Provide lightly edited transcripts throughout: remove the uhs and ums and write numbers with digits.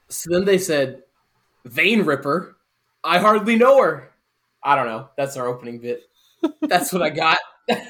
So then they said, Vein Ripper? I hardly know her. I don't know. That's our opening bit. That's what I got.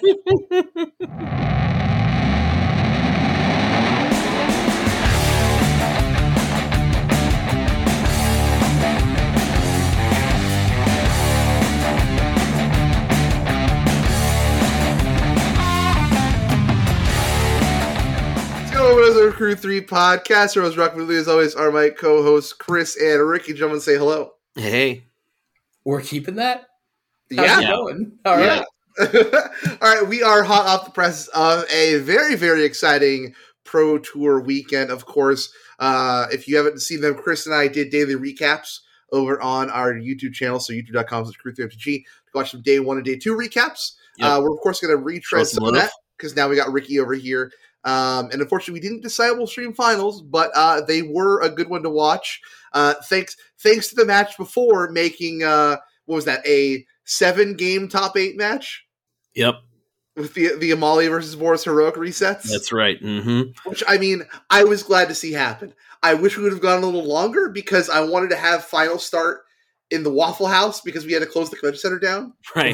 The Crew 3 podcast. I was rocking with you as always are my co-hosts Chris and Ricky. Gentlemen, say hello. Hey. We're keeping that? How's it going? All right. All right, we are hot off the press of a very, very exciting Pro Tour weekend, of course. If you haven't seen them, Chris and I did daily recaps over on our YouTube channel, so youtube.com/crew3mpg to watch some day 1 and day 2 recaps. Yep. We're, of course, going to retread some of that because now we got Ricky over here. And unfortunately, we didn't decide we'll stream finals, but they were a good one to watch. Thanks to the match before making, what was that, a 7-game top 8 match? Yep. With the Amalia versus Boris heroic resets? That's right. Mm-hmm. Which, I mean, I was glad to see happen. I wish we would have gone a little longer because I wanted to have final start in the Waffle House because we had to close the convention center down. Right.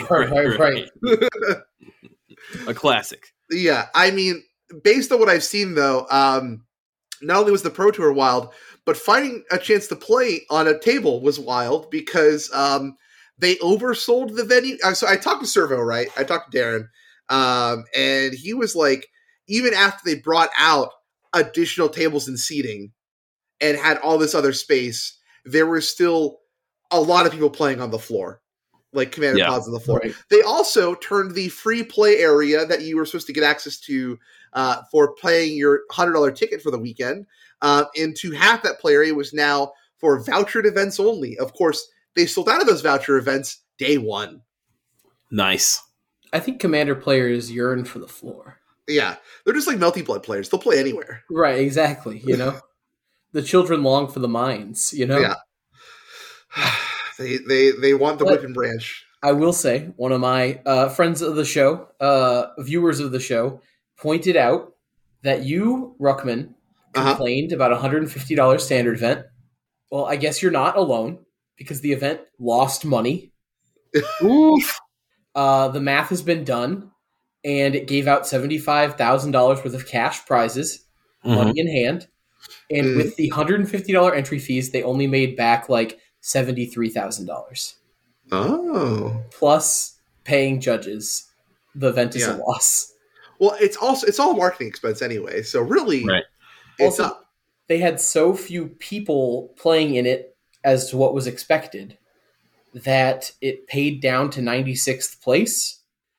A classic. Yeah, I mean, based on what I've seen, though, not only was the Pro Tour wild, but finding a chance to play on a table was wild because they oversold the venue. So I talked to Servo, right? I talked to Darren, and he was like, even after they brought out additional tables and seating and had all this other space, there were still a lot of people playing on the floor. Like commander pods on the floor. Right. They also turned the free play area that you were supposed to get access to for paying your $100 ticket for the weekend into half that play area was now for vouchered events only. Of course, they sold out of those voucher events day 1. Nice. I think commander players yearn for the floor. Yeah, they're just like Melty Blood players. They'll play anywhere. Right, exactly. You know, the children long for the mines. You know. Yeah. They want the whipping branch. I will say, one of my friends of the show, viewers of the show, pointed out that you, Ruckman, complained about a $150 standard event. Well, I guess you're not alone because the event lost money. Oof. The math has been done, and it gave out $75,000 worth of cash prizes, money in hand. And with the $150 entry fees, they only made back like $73,000. Oh. Plus paying judges. The event is a loss. Well, it's all marketing expense anyway. So really, it's also, they had so few people playing in it as to what was expected that it paid down to 96th place.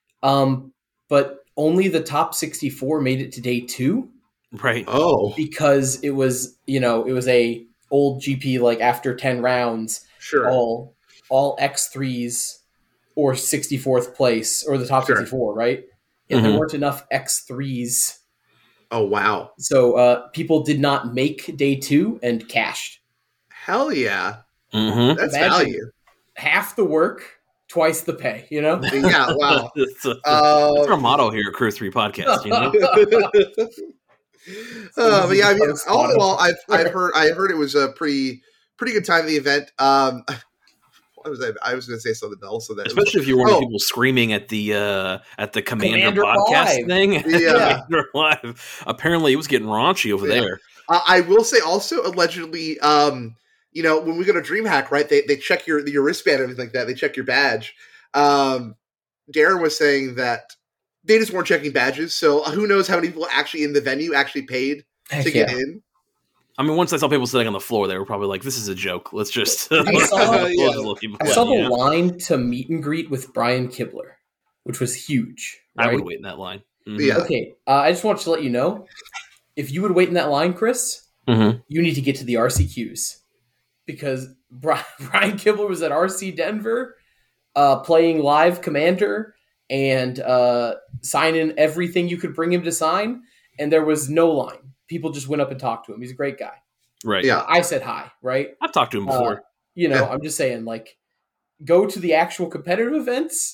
But only the top 64 made it to day 2. Right. Oh. Because it was a old GP, like after 10 rounds, sure, all X3s or 64th place or the top 64, right? And there weren't enough X3s. Oh, wow. So people did not make day 2 and cashed. Hell yeah. Mm-hmm. That's value. Half the work, twice the pay, you know? Yeah, wow. That's our motto here at Crew 3 Podcast, you know? But yeah, I mean, all in all, I heard it was a pretty good time of the event. What was I was going to say something else, so that especially if you're one of the people screaming at the Commander podcast Live. thing. Yeah, Commander Live. Apparently, it was getting raunchy over there. I will say also, allegedly, when we go to DreamHack, right? They check your wristband and everything like that. They check your badge. Darren was saying that they just weren't checking badges, so who knows how many people actually in the venue actually paid to get in. I mean, once I saw people sitting on the floor, they were probably like, this is a joke. Let's just... I saw the line to meet and greet with Brian Kibler, which was huge. Right? I would wait in that line. Mm-hmm. Yeah. Okay, I just want to let you know, if you would wait in that line, Chris, you need to get to the RCQs. Because Brian Kibler was at RC Denver playing live Commander and signing everything you could bring him to sign, and there was no line. People just went up and talked to him. He's a great guy. Right. Yeah. I said hi, right? I've talked to him before. I'm just saying, like, go to the actual competitive events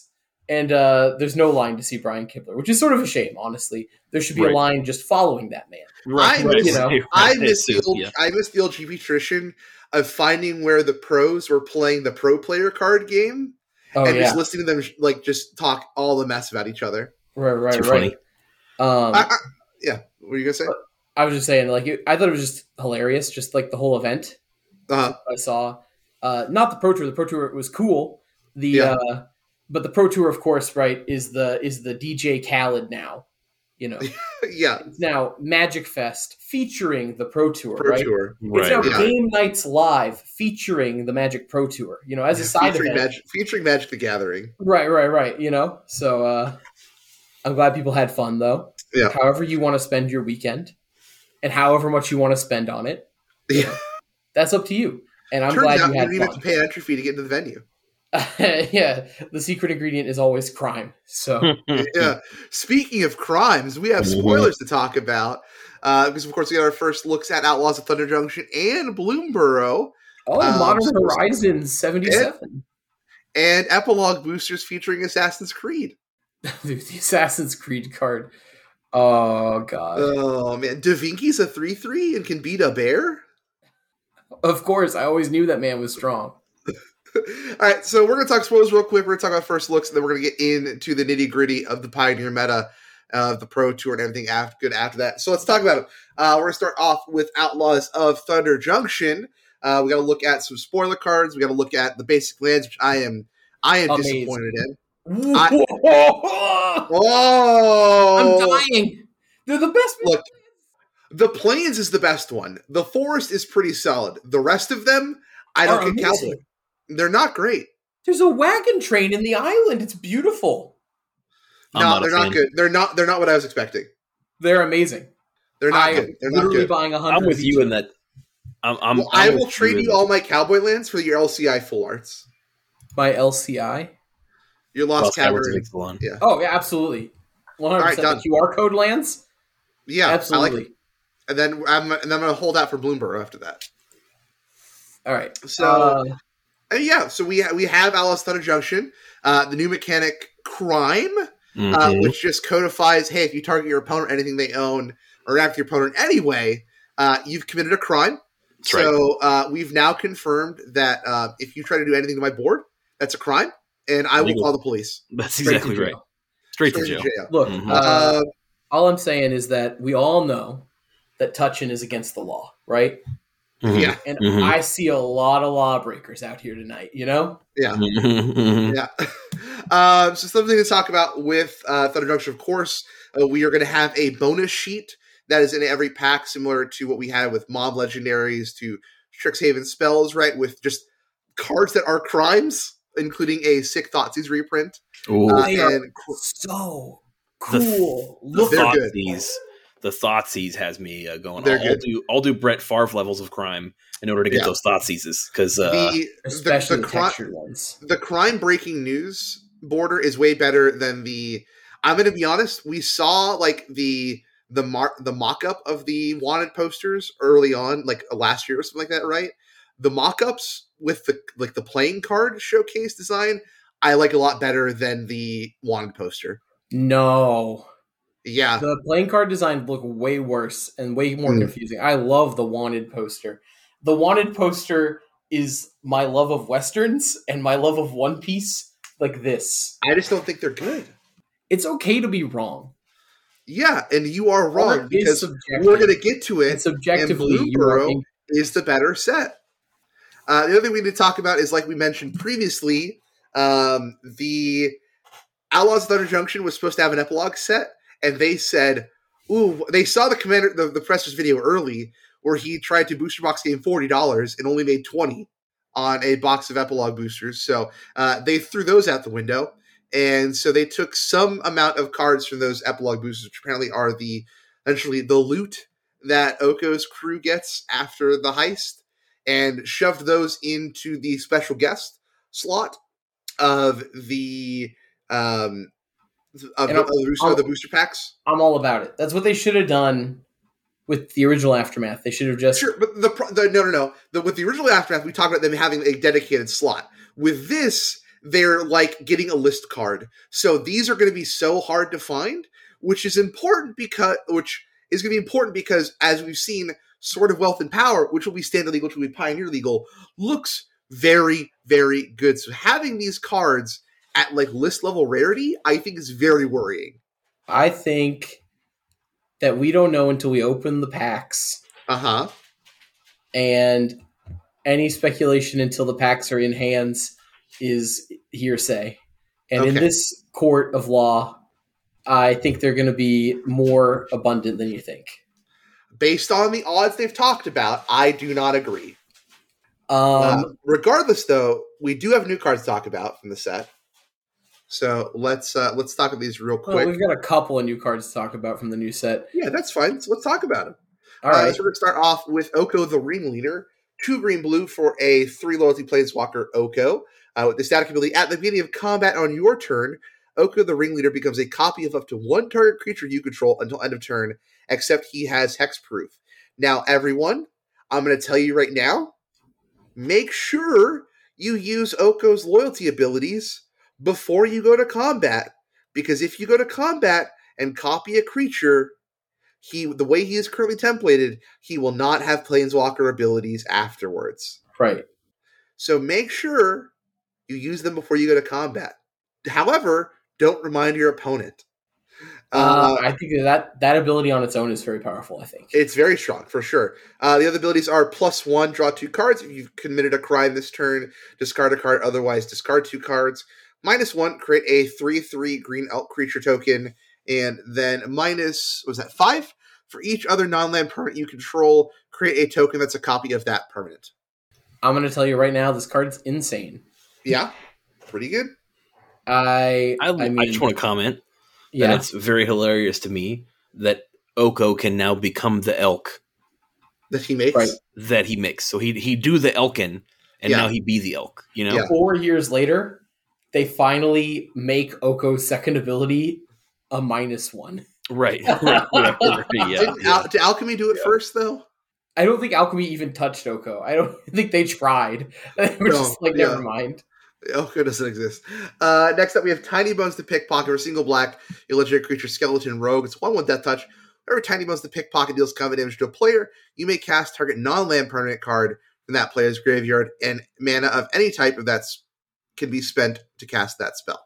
And there's no line to see Brian Kibler, which is sort of a shame, honestly. There should be a line just following that man. I miss the old GP tradition of finding where the pros were playing the pro player card game just listening to them just talk all the mess about each other. Right. Funny. Yeah, what were you gonna say? I was just saying, I thought it was just hilarious, just like the whole event. I saw, not the Pro Tour. The Pro Tour was cool. But the Pro Tour, of course, right, is the DJ Khaled now. It's now Magic Fest featuring the Pro Tour, right? It's now Game Nights Live featuring the Magic Pro Tour. As a side event, featuring Magic the Gathering. Right. So I'm glad people had fun, though. Yeah. However you want to spend your weekend, and however much you want to spend on it, that's up to you. And I'm glad you had fun. You have to pay an entry fee to get into the venue. Yeah, the secret ingredient is always crime. So, Speaking of crimes, we have spoilers to talk about because, of course, we got our first looks at Outlaws of Thunder Junction and Bloomborough. Modern Horizons 77 and epilogue boosters featuring Assassin's Creed. Dude, the Assassin's Creed card. Oh god. Oh man, Da Vinci's a 3/3 and can beat a bear. Of course, I always knew that man was strong. All right, so we're going to talk spoilers real quick. We're going to talk about first looks, and then we're going to get into the nitty-gritty of the Pioneer meta, the Pro Tour, and everything after that. So let's talk about it. We're going to start off with Outlaws of Thunder Junction. We got to look at some spoiler cards. We got to look at the basic lands, which I am disappointed in. I'm dying. They're the best. Look, the Plains is the best one. The Forest is pretty solid. The rest of them, I don't get Cowboy. They're not great. There's a wagon train in the island. It's beautiful. No, they're not good. They're not what I was expecting. They're amazing. They're not good. They're not good. Buying 100. I'm with you in that. I will trade you all my Cowboy lands for your LCI full arts. My LCI? Your Lost Cavern. Yeah. Oh, yeah, absolutely. 100%. Right, the QR code lands? Yeah, absolutely. I like it. And then I'm going to hold out for Bloomborough after that. All right. So so we have Outlaws Thunder Junction, the new mechanic Crime, which just codifies, hey, if you target your opponent, anything they own, or after your opponent anyway, you've committed a crime. That's right. We've now confirmed that if you try to do anything to my board, that's a crime, and I will call the police. That's exactly right. Straight to jail. Look, all I'm saying is that we all know that touching is against the law, right? Mm-hmm. Yeah. And I see a lot of lawbreakers out here tonight, Yeah. Yeah. So something to talk about with Thunder Junction, of course, we are going to have a bonus sheet that is in every pack, similar to what we had with Mob Legendaries to Strixhaven Spells, right? With just cards that are crimes, including a sick Thoughtseize reprint. They are so cool. They're good. The Thoughtseize has me going. I'll do Brett Favre levels of crime in order to get those Thoughtseizes because especially the textured ones. The crime breaking news border is way better than the. I'm going to be honest. We saw the mock-up of the wanted posters early on, like last year or something like that, right? The mock-ups with the playing card showcase design, I like a lot better than the wanted poster. No. Yeah. The playing card design look way worse and way more confusing. I love the wanted poster. The wanted poster is my love of Westerns and my love of One Piece like this. I just don't think they're good. It's okay to be wrong. Yeah, and you are wrong because we're going to get to it. And subjectively, Bloomborough is the better set. The other thing we need to talk about is, like we mentioned previously, the Outlaws of Thunder Junction was supposed to have an epilogue set. And they said, "Ooh!" They saw the commander, the presser's video early, where he tried to booster box game $40 and only made $20 on a box of epilogue boosters. So they threw those out the window, and so they took some amount of cards from those epilogue boosters, which apparently are essentially the loot that Oko's crew gets after the heist, and shoved those into the special guest slot of the. The booster packs. I'm all about it. That's what they should have done with the original Aftermath. They should have just but no. With the original Aftermath, we talked about them having a dedicated slot. With this, they're like getting a list card. So these are going to be so hard to find, which is important because as we've seen, Sword of Wealth and Power, which will be standard legal, which will be pioneer legal, looks very, very good. So having these cards at like list level rarity, I think is very worrying. I think that we don't know until we open the packs. Uh-huh. And any speculation until the packs are in hands is hearsay. And in this court of law, I think they're going to be more abundant than you think. Based on the odds they've talked about, I do not agree. Regardless, though, we do have new cards to talk about from the set. So let's talk about these real quick. Well, we've got a couple of new cards to talk about from the new set. Yeah, that's fine. So let's talk about them. All right. So we're going to start off with Oko the Ringleader. 2 green-blue for a 3 loyalty planeswalker Oko. With the static ability, at the beginning of combat on your turn, Oko the Ringleader becomes a copy of up to 1 target creature you control until end of turn, except he has hexproof. Now, everyone, I'm going to tell you right now, make sure you use Oko's loyalty abilities before you go to combat, because if you go to combat and copy a creature, the way he is currently templated, he will not have planeswalker abilities afterwards. Right. So make sure you use them before you go to combat. However, don't remind your opponent. I think that ability on its own is very powerful, I think. It's very strong, for sure. The other abilities are +1, draw 2 cards. If you've committed a crime this turn, discard a card, otherwise discard 2 cards. -1, create a 3/3 green elk creature token. And then -5? For each other non-land permanent you control, create a token that's a copy of that permanent. I'm going to tell you right now, this card's insane. Yeah, pretty good. I just want to comment that it's very hilarious to me that Oko can now become the elk that he makes. Right. So he do the elkin, and now he be the elk. You know, 4 years later, they finally make Oko's second ability a -1. Right. Did Alchemy do it first, though? I don't think Alchemy even touched Oko. I don't think they tried. They were just like, never mind. Oko doesn't exist. Next up, we have Tiny Bones the Pickpocket for single black, a legendary creature, skeleton rogue. It's 1/1 death touch. Whenever Tiny Bones the Pickpocket deals combat damage to a player, you may cast target non-land permanent card from that player's graveyard, and mana of any type of that can be spent to cast that spell.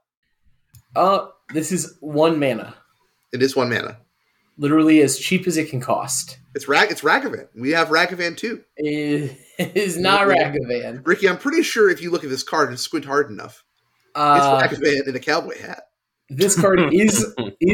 This is 1 mana. It is 1 mana. Literally as cheap as it can cost. It's Ragavan. We have Ragavan too. It is not Ragavan. Ricky, I'm pretty sure if you look at this card and squint hard enough, it's Ragavan in a cowboy hat. This card is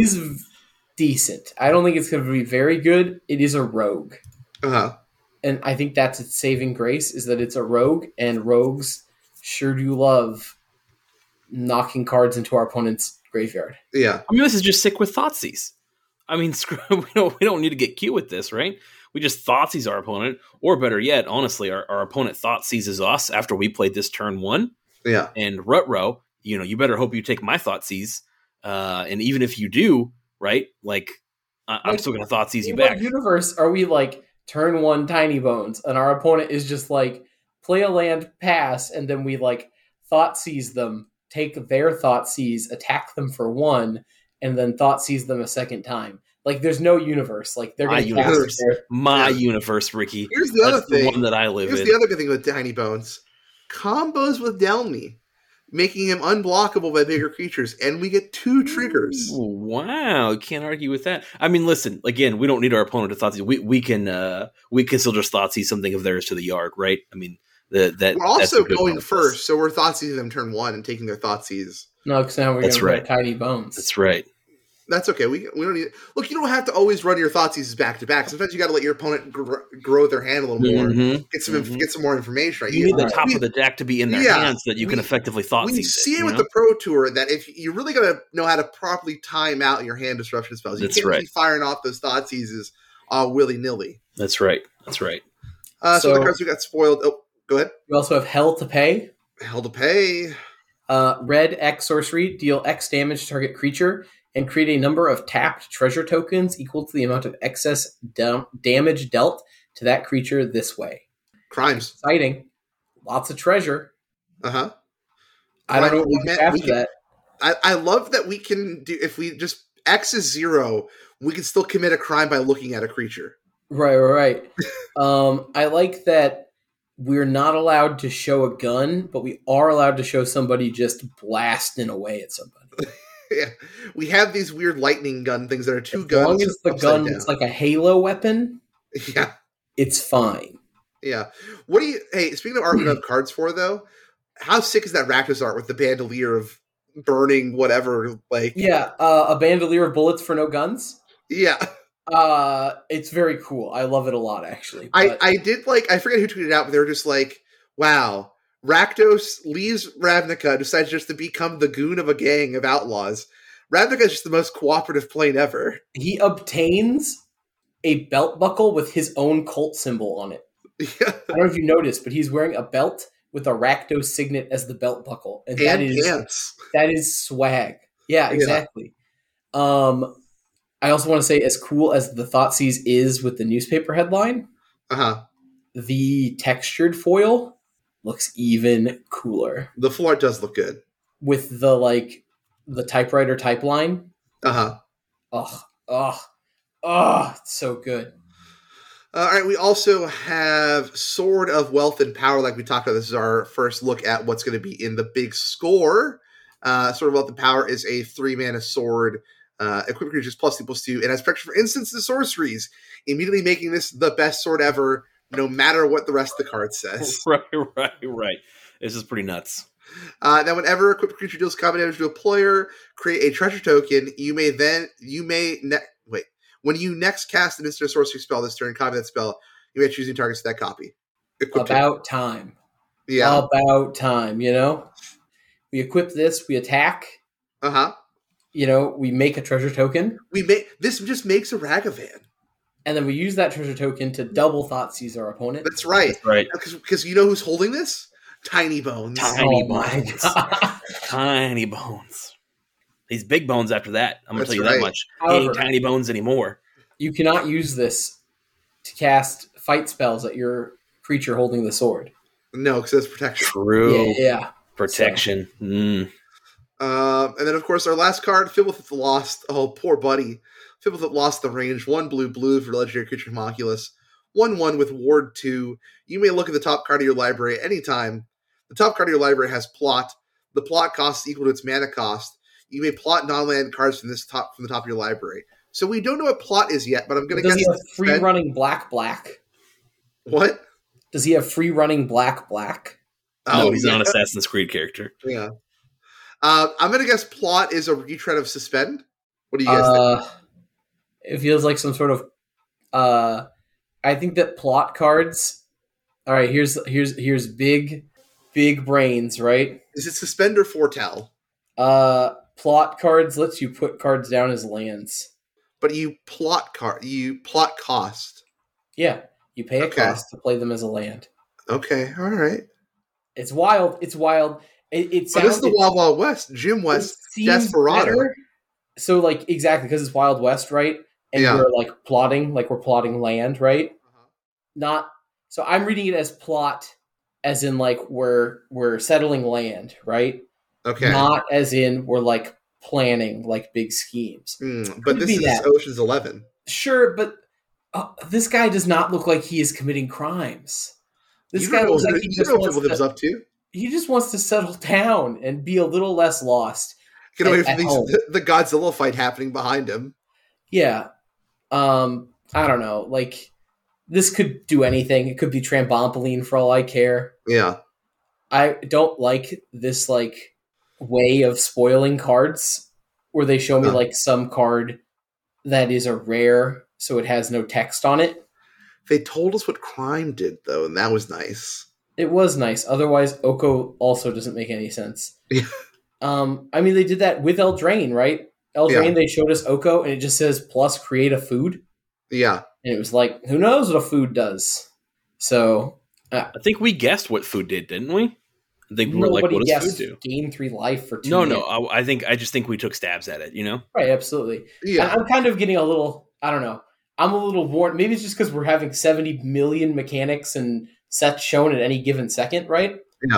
decent. I don't think it's going to be very good. It is a rogue. Uh-huh. And I think that's its saving grace, is that it's a rogue, and rogues sure do love knocking cards into our opponent's graveyard. Yeah. I mean, this is just sick with Thoughtseize. I mean, we don't need to get cute with this, right? We just Thoughtseize our opponent, or better yet, honestly, our opponent Thoughtseizes us after we played this turn 1. Yeah. And Rutro, you better hope you take my Thoughtseize. And even if you do, right, I'm still going to Thoughtseize you back. In what universe are we turn 1 Tiny Bones, and our opponent is just play a land, pass, and then we Thoughtseize them, take their Thoughtseize, attack them for 1, and then Thoughtseize them a second time. There's no universe. They're going to My universe, Ricky. Here's the other thing. The one that I live in. Here's the other good thing with Tiny Bones. Combos with Delmi, making him unblockable by bigger creatures, and we get 2 triggers. Ooh, wow, can't argue with that. I mean, listen, again, we don't need our opponent to Thoughtseize. We can still just Thoughtseize something of theirs to the yard, right? I mean, we're also going first, so we're Thoughtseizing them turn 1 and taking their Thoughtseize. No, because now we're going to get Tiny Bones. That's right. That's okay. We don't need. Look, you don't have to always run your Thoughtseizes back to back. Sometimes you got to let your opponent grow their hand a little more, get some more information. Right? You need the top of the deck to be in their hands so that you can effectively Thoughtseize. We see it with the Pro Tour that if you really got to know how to properly time out your hand disruption spells, you can't be firing off those Thoughtseizes willy nilly. That's right. So the cards we got spoiled. Oh, go ahead. We also have Hell to Pay. Red X sorcery, deal X damage to target creature, and create a number of tapped treasure tokens equal to the amount of excess damage dealt to that creature this way. Crimes. Exciting. Lots of treasure. Uh-huh. I don't know what we do after that. I love that we can do, if we just X is 0, we can still commit a crime by looking at a creature. Right. I like that we're not allowed to show a gun, but we are allowed to show somebody just blasting away at somebody. Yeah, we have these weird lightning gun things that are two guns. As long as the gun looks like a Halo weapon, yeah, it's fine. Yeah. What do you? Hey, speaking of art we have cards for though, how sick is that Rakdos art with the bandolier of burning whatever? Like, yeah, a bandolier of bullets for no guns. Yeah. It's very cool. I love it a lot, actually. I did like, I forget who tweeted it out, but they were just like, wow, Rakdos leaves Ravnica, decides just to become the goon of a gang of outlaws. Ravnica is just the most cooperative plane ever. He obtains a belt buckle with his own cult symbol on it. Yeah. I don't know if you noticed, but he's wearing a belt with a Rakdos signet as the belt buckle. And that is swag. Yeah, exactly. Yeah. I also want to say, as cool as the Thoughtseize is with the newspaper headline, the textured foil looks even cooler. The full art does look good. With the typewriter type line. It's so good. All right, we also have Sword of Wealth and Power, like we talked about. This is our first look at what's going to be in the big score. Sword of Wealth and Power is a 3-mana sword. Equip creatures +2/+2, and has protection for instants and sorceries, immediately making this the best sword ever, no matter what the rest of the card says. Right. This is pretty nuts. Now, whenever a equipped creature deals combat damage to a player, create a treasure token. When you next cast an instant or sorcery spell this turn, copy that spell. You may choose new targets to that copy. About time. Yeah. About time, We equip this, we attack. We make a treasure token. This just makes a Ragavan. And then we use that treasure token to double Thoughtseize our opponent. That's right. Because you know who's holding this? Tiny Bones. Tiny Bones. He's Big Bones after that. I'm going to tell you that much. However, he ain't Tiny Bones anymore. You cannot use this to cast fight spells at your creature holding the sword. No, because it's protection. True. Yeah. Protection. So. And then, of course, our last card, Fibblethip the Lost. Oh, poor buddy. Fibblethip lost the range. 1 blue for legendary creature Homunculus. 1/1 with Ward 2. You may look at the top card of your library at any time. The top card of your library has plot. The plot cost is equal to its mana cost. You may plot non-land cards from the top of your library. So we don't know what plot is yet, but I'm going to guess. Does he have free running black? What? Does he have free running black? Oh, no, he's not an Assassin's Creed character. Yeah. I'm going to guess plot is a retread of Suspend. What do you guys think? It feels like some sort of. I think that plot cards. All right, here's big brains, right? Is it Suspend or Foretell? Plot cards lets you put cards down as lands. But you plot cost. Yeah, you pay a cost to play them as a land. Okay, all right. It's wild. It sounds. This is the Wild Wild West. Jim West, Desperado. Better. So, exactly, because it's Wild West, right? And we're plotting, we're plotting land, right? So I'm reading it as plot, as in we're settling land, right? Okay. Not as in we're planning big schemes. But this is Ocean's 11. Sure, but this guy does not look like he is committing crimes. This guy looks like he just wants to settle down and be a little less lost. Get away from the Godzilla fight happening behind him. Yeah. I don't know. This could do anything. It could be Tramboline for all I care. Yeah. I don't like this way of spoiling cards where they show me some card that is a rare, so it has no text on it. They told us what Crime did though, and that was nice. It was nice. Otherwise, Oko also doesn't make any sense. Yeah. They did that with Eldraine, right? Eldraine, they showed us Oko, and it just says plus create a food. Yeah. And it was who knows what a food does? So I think we guessed what food did, didn't we? I think we were what does food do? Gain 3 life for 2 No. I just think we took stabs at it, Right, absolutely. Yeah. I'm kind of getting a little, I don't know. I'm a little worn. Maybe it's just because we're having 70 million mechanics and sets shown at any given second, right? Yeah.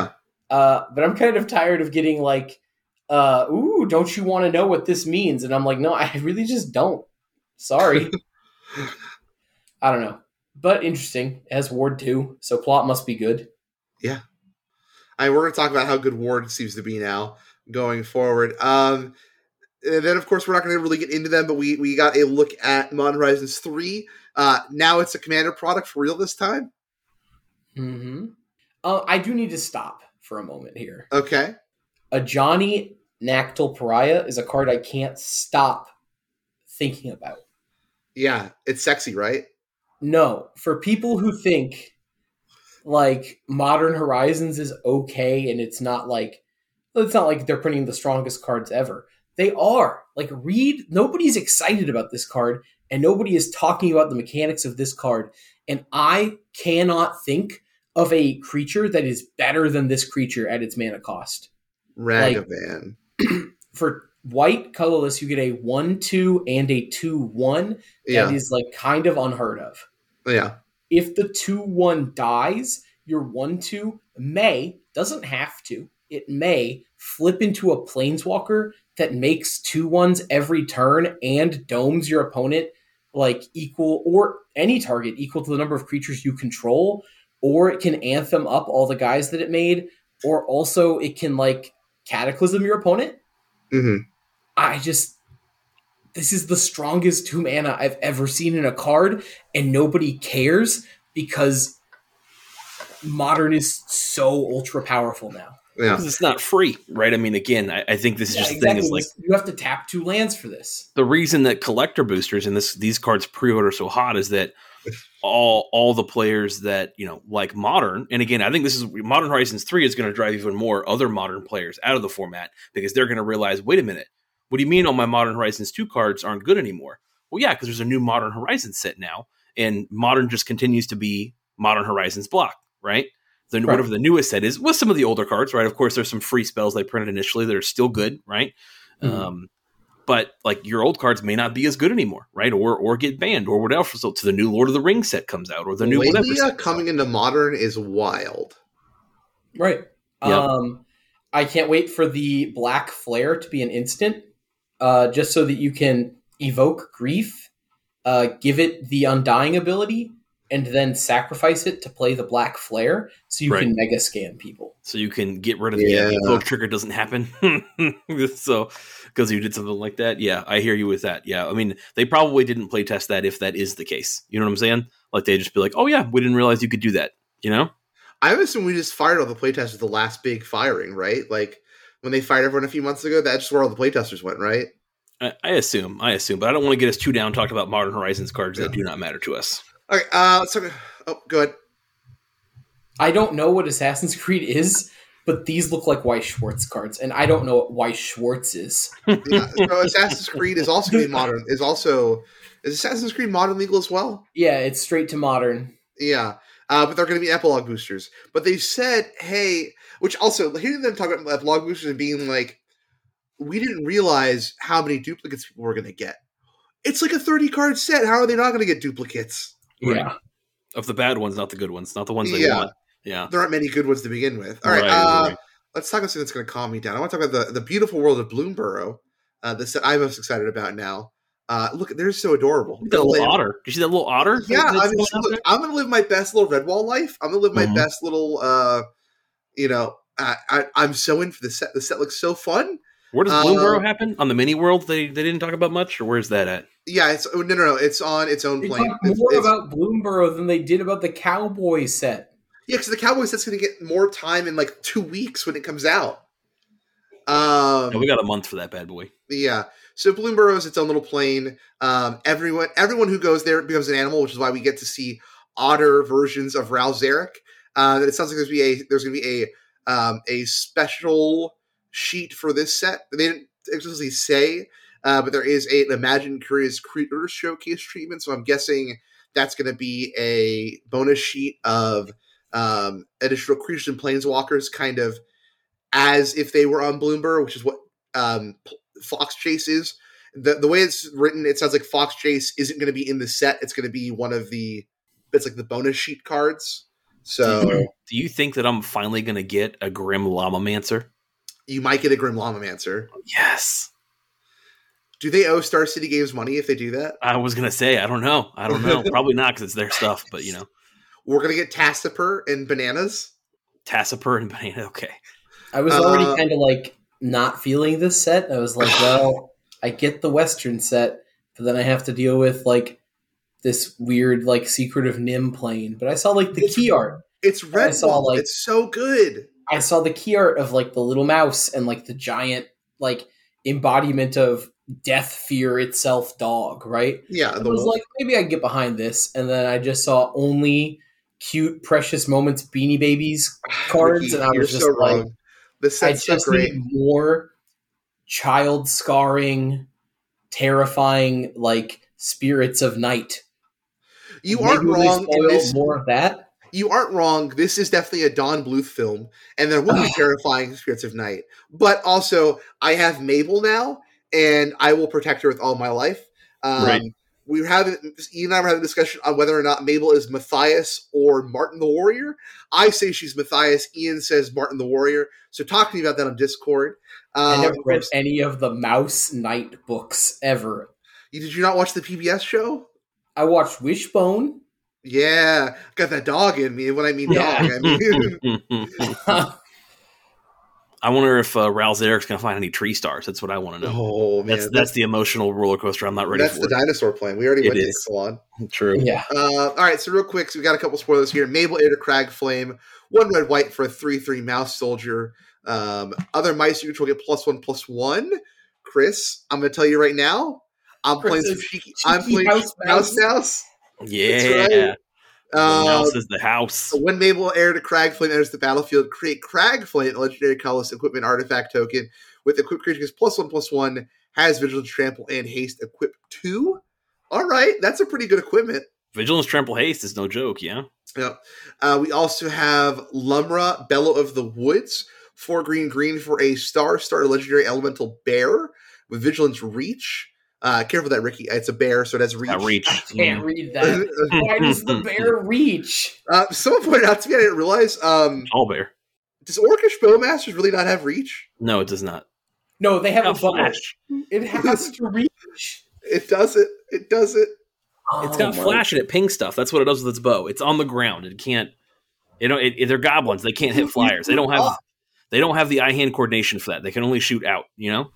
But I'm kind of tired of getting like, ooh, don't you want to know what this means? And I'm like, no, I really just don't. Sorry. I don't know. But interesting. It has Ward 2, so plot must be good. Yeah. We're going to talk about how good Ward seems to be now going forward. And then, of course, we're not going to really get into them, but we got a look at Modern Horizons 3. Now it's a Commander product for real this time. Mm-hmm. I do need to stop for a moment here. Okay. Ajani Nactal Pariah is a card I can't stop thinking about. Yeah, it's sexy, right? No, for people who think like Modern Horizons is okay and it's not like they're printing the strongest cards ever. They are. Like, nobody's excited about this card and nobody is talking about the mechanics of this card. And I cannot think of a creature that is better than this creature at its mana cost. Ragavan. For white colorless, you get a 1/2 and a 2/1. That is like kind of unheard of. Yeah. If the 2/1 dies, your 1/2 doesn't have to, it may flip into a planeswalker that makes 2/1s every turn and domes your opponent like equal, or any target equal to the number of creatures you control, or it can anthem up all the guys that it made, or also it can like cataclysm your opponent. Mm-hmm. This is the strongest 2 mana I've ever seen in a card, and nobody cares because Modern is so ultra powerful now. Yeah. Because it's not free, right? I mean, again, I think this is just exactly. the thing is like you have to tap 2 lands for this. The reason that collector boosters and these cards pre-order so hot is that all the players that, you know, like Modern, and again, I think this is Modern Horizons 3 is going to drive even more other Modern players out of the format because they're going to realize, wait a minute, what do you mean all my Modern Horizons 2 cards aren't good anymore? Well, yeah, because there's a new Modern Horizons set now, and Modern just continues to be Modern Horizons block, right? Whatever the newest set is, with some of the older cards, right? Of course, there's some free spells they printed initially that are still good, right? Mm-hmm. But like your old cards may not be as good anymore, right? Or get banned or whatever. So to the new Lord of the Rings set comes out, or the new whatever set coming into Modern is wild, right? Yep. I can't wait for the Black Flare to be an instant, just so that you can evoke Grief, give it the Undying ability, and then sacrifice it to play the Black Flare so you can mega scan people. So you can get rid of the evoke trigger doesn't happen. So because you did something like that. Yeah, I hear you with that. Yeah, I mean, they probably didn't play test that if that is the case. You know what I'm saying? Like they just be like, oh yeah, we didn't realize you could do that. You know? I assume we just fired all the playtesters with the last big firing, right? Like when they fired everyone a few months ago, that's where all the playtesters went, right? I assume, but I don't want to get us too down talking about Modern Horizons cards that do not matter to us. Okay, let's talk. Oh, go ahead. I don't know what Assassin's Creed is, but these look like Weiss Schwarz cards, and I don't know what Weiss Schwarz is. Yeah, so Assassin's Creed is also being modern. Is Assassin's Creed Modern legal as well? Yeah, it's straight to Modern. Yeah, but they're going to be epilogue boosters. But they've said, hey, which also hearing them talk about epilogue boosters and being like, we didn't realize how many duplicates people were going to get. It's like a 30-card set. How are they not going to get duplicates? Yeah. Of the bad ones, not the good ones. Not the ones they want. Yeah. There aren't many good ones to begin with. All right. Let's talk about something that's going to calm me down. I want to talk about the beautiful world of Bloomburrow, the set I'm most excited about now. Look, they're so adorable. That little otter. Did you see that little otter? Yeah. I mean, look, I'm going to live my best little Redwall life. I'm going to live my best little, I'm so in for the set. The set looks so fun. Where does Bloomburrow happen? On the mini world they didn't talk about much, or where's that at? Yeah, it's no. It's on its own plane. They talked more about Bloomburrow than they did about the Cowboy set. Yeah, because the Cowboy set's going to get more time in like 2 weeks when it comes out. We got a month for that bad boy. Yeah. So Bloomburrow is its own little plane. Everyone who goes there becomes an animal, which is why we get to see otter versions of Ral Zarek. It sounds like there's going to be a special sheet for this set. They didn't explicitly say, but there is an Imagine Curious Creatures showcase treatment. So I'm guessing that's going to be a bonus sheet of additional creatures and planeswalkers, kind of as if they were on Bloomburrow, which is what Fox Chase is. The way it's written, it sounds like Fox Chase isn't going to be in the set. It's going to be it's like the bonus sheet cards. So, do you think that I'm finally going to get a Grim Llamamancer? You might get a Grim Llamamancer. Yes. Do they owe Star City Games money if they do that? I was going to say, I don't know. Probably not, because it's their stuff, but We're going to get Tassiper and Bananas. Tassiper and Banana, okay. I was already kind of like not feeling this set. I was like, well, I get the Western set, but then I have to deal with like this weird like Secret of Nim plane. But I saw like the key art. It's red ball. Like, it's so good. I saw the key art of like the little mouse and like the giant like embodiment of death fear itself dog, right? Yeah. I was like, maybe I can get behind this. And then I just saw only cute Precious Moments Beanie Babies cards. Ricky, and I was just so like, wrong. This set's I just so great. need more child scarring, terrifying like spirits of night. You aren't wrong. More of that. You aren't wrong. This is definitely a Don Bluth film, and there will be terrifying spirits of night. But also, I have Mabel now, and I will protect her with all my life. Right. Ian and I were having a discussion on whether or not Mabel is Matthias or Martin the Warrior. I say she's Matthias. Ian says Martin the Warrior. So talk to me about that on Discord. I never read any of the Mouse Knight books ever. Did you not watch the PBS show? I watched Wishbone. Yeah, got that dog in me. When I mean dog, I mean. I wonder if Raul Zarek's going to find any tree stars. That's what I want to know. Oh man, that's the emotional roller coaster I'm not ready for. That's the dinosaur plane. We already went to the salon. True. Yeah. All right, so real quick, so we got a couple spoilers here. Mabel, Heir to Cragflame, 1 red white for a 3/3 mouse soldier. Other mice you control get +1/+1. Chris, I'm going to tell you right now, I'm playing some cheeky. I'm playing Mouse. Yeah. Right. The mouse is the house. So when Mabel, Heir to Cragflame, enters the battlefield, create Cragflame, a legendary colorless equipment artifact token with equipped creatures +1/+1, has Vigilance, Trample, and Haste equipped 2. All right, that's a pretty good equipment. Vigilance, Trample, Haste is no joke, yeah. Yeah. We also have Lumra, Bellow of the Woods, 4 green for a star legendary elemental bear with Vigilance, Reach. Careful that, Ricky. It's a bear, so it has reach. Reach. I can't read that. Why does the bear reach? Someone pointed out to me, I didn't realize. All bear. Does Orcish Bowmasters really not have reach? No, it does not. No, they have a flash. It has to reach. It doesn't. It doesn't. It's got flash and it pings stuff. That's what it does with its bow. It's on the ground. It can't. They're goblins. They can't hit flyers. They don't have. They don't have the eye-hand coordination for that. They can only shoot out.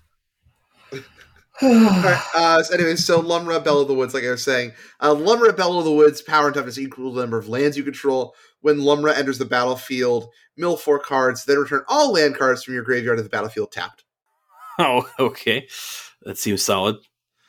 Right, so Lumra, Bellow of the Woods, like I was saying. Lumra, Bellow of the Woods, power and toughness equal to the number of lands you control. When Lumra enters the battlefield, mill 4 cards, then return all land cards from your graveyard to the battlefield tapped. Oh, okay. That seems solid.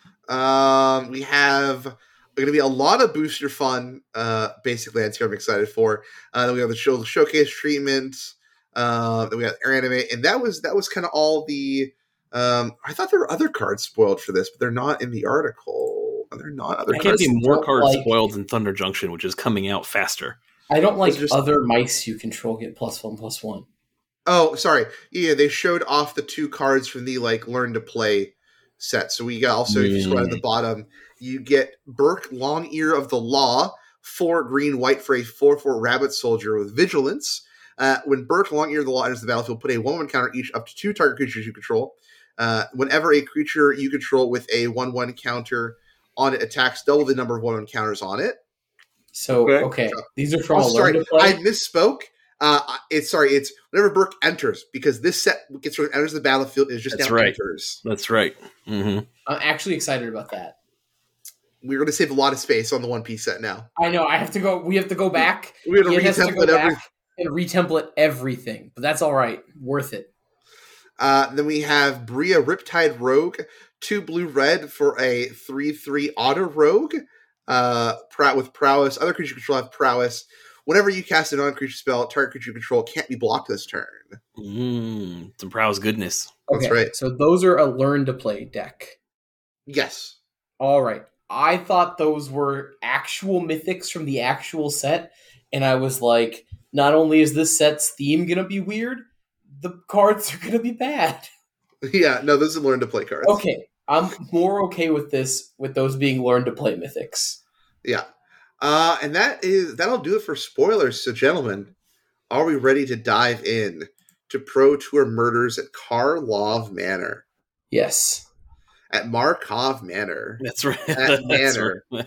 We have going to be a lot of booster fun, basically, that's what I'm excited for. Then we have the showcase treatment. Then we got Animate, and that was kind of all the... I thought there were other cards spoiled for this, but they're not in the article. They're not other cards. There can't be more cards spoiled than Thunder Junction, which is coming out faster. I don't like other mice you control get +1/+1. Oh, sorry. Yeah, they showed off the 2 cards from the Learn to Play set. So we got also, if you scroll at the bottom, you get Burke, Long Ear of the Law, 4 green/white for a 4/4 rabbit soldier with Vigilance. When Burke, Long Ear of the Law enters the battlefield, put a 1/1 counter each up to 2 target creatures you control. Whenever a creature you control with a 1/1 counter on it attacks, double the number of 1/1 counters on it. So, okay. These are from Learn to Play? I misspoke. It's whenever Burke enters, because this set enters the battlefield is just enters. That's right. Mm-hmm. I'm actually excited about that. We're going to save a lot of space on the One Piece set now. I know. We have to go back. We're going to retemplate everything. And retemplate everything, but that's all right. Worth it. Then we have Bria, Riptide Rogue, 2 blue/red for a 3/3 Otter Rogue. With prowess. Other creatures you control have prowess. Whenever you cast a non-creature spell, target creature you control can't be blocked this turn. Some prowess goodness. Okay, that's right. So those are a Learn to Play deck. Yes. All right. I thought those were actual mythics from the actual set, and I was like, not only is this set's theme going to be weird, the cards are going to be bad. Yeah, no, those are Learn to Play cards. Okay. I'm more okay with this, with those being Learn to Play mythics. Yeah. And that'll do it for spoilers. So, gentlemen, are we ready to dive in to Pro Tour Murders at Karlov Manor? Yes. At Markov Manor. That's right. At Manor. Right.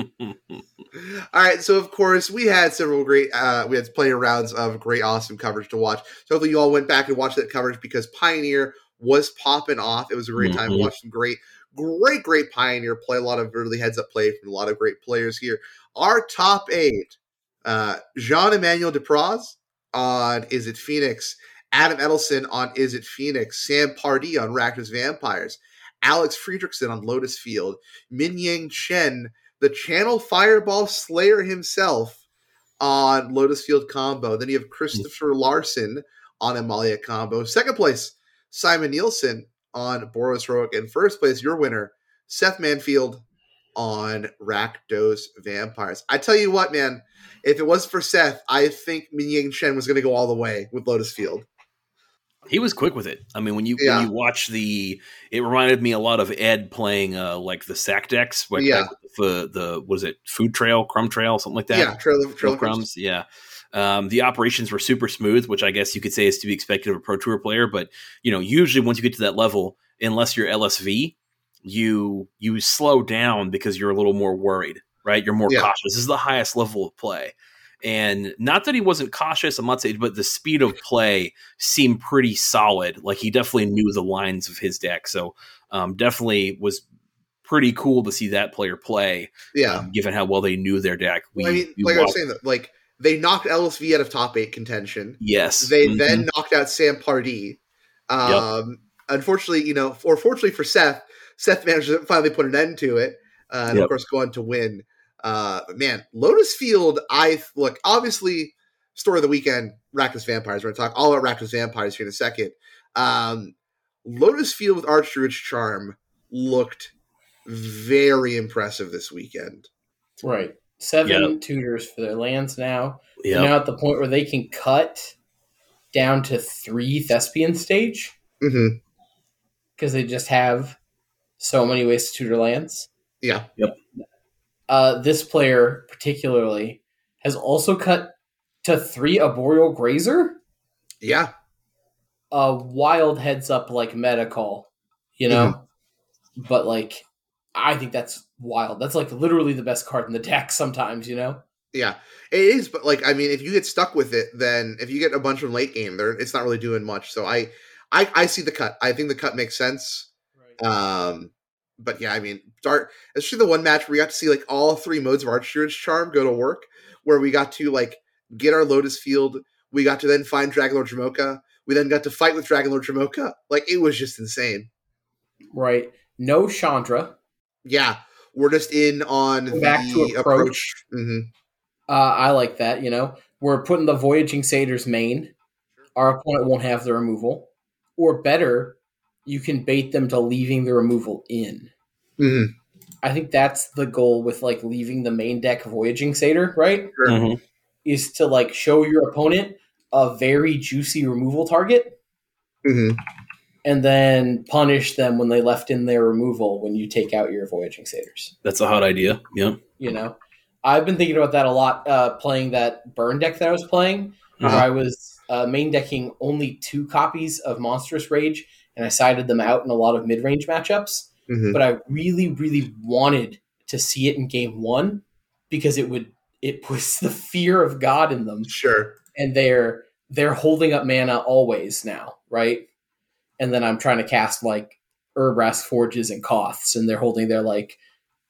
All right. So, of course, we had several great, we had plenty of rounds of great, awesome coverage to watch. So, hopefully, you all went back and watched that coverage because Pioneer was popping off. It was a great time to watch some great Pioneer play. A lot of early heads up play from a lot of great players here. Our top 8, Jean-Emmanuel Depraz on Is It Phoenix, Adam Edelson on Is It Phoenix, Sam Pardee on Rakdos Vampires, Alex Friedrichsen on Lotus Field, Min-Yang Chen, the Channel Fireball Slayer himself on Lotus Field combo. Then you have Christopher Larson on Amalia combo. Second place, Simon Nielsen on Boros Heroic. And first place, your winner, Seth Manfield on Rakdos Vampires. I tell you what, man, if it was for Seth, I think Min-Yang Chen was going to go all the way with Lotus Field. He was quick with it. I mean, when you watch it reminded me a lot of Ed playing like the sack decks, like the was it Food Trail, Crumb Trail, something like that? Yeah, Trail of Crumbs. Yeah. The operations were super smooth, which I guess you could say is to be expected of a Pro Tour player. But usually once you get to that level, unless you're LSV, you slow down because you're a little more worried, right? You're more cautious. This is the highest level of play. And not that he wasn't cautious, I'm not saying, but the speed of play seemed pretty solid. Like he definitely knew the lines of his deck. So definitely was pretty cool to see that player play. Yeah. Given how well they knew their deck. I was saying that, like, they knocked LSV out of top 8 contention. Yes. They then knocked out Sam Pardee. Unfortunately, or fortunately for Seth managed to finally put an end to it. And of course, go on to win. Man, Lotus Field, obviously, story of the weekend, Rakdos Vampires. We're going to talk all about Rakdos Vampires here in a second. Lotus Field with Archdruid's Charm looked very impressive this weekend. Right. 7 tutors for their lands now. They're now at the point where they can cut down to 3 Thespian stage. Mm-hmm. Because they just have so many ways to tutor lands. Yeah. Yep. This player particularly has also cut to 3 Arboreal Grazer. Yeah. A wild heads up like meta call, But like, I think that's wild. That's like literally the best card in the deck sometimes, Yeah, it is. But like, I mean, if you get stuck with it, then if you get a bunch from late game, it's not really doing much. So I see the cut. I think the cut makes sense. Right. But yeah, I mean, especially the one match where we got to see like all 3 modes of Archdruid's Charm go to work, where we got to like get our Lotus Field. We got to then find Dragonlord Jamoka. We then got to fight with Dragonlord Jamoka. Like, it was just insane. Right. No Chandra. Yeah. We're just in on back to approach. Mm-hmm. I like that, We're putting the Voyaging Satyrs main. Our opponent won't have the removal. Or better, you can bait them to leaving the removal in. Mm-hmm. I think that's the goal with like leaving the main deck Voyaging Satyr, right? Sure. Mm-hmm. Is to like show your opponent a very juicy removal target. Mm-hmm. And then punish them when they left in their removal when you take out your Voyaging Satyrs. That's a hot idea. Yeah. I've been thinking about that a lot playing that burn deck that I was playing, where I was main decking only 2 copies of Monstrous Rage, and I sided them out in a lot of mid-range matchups. Mm-hmm. But I really, really wanted to see it in game 1 because it puts the fear of God in them. Sure. And they're holding up mana always now, right? And then I'm trying to cast like Urbrask Forges and Koths, and they're holding their like,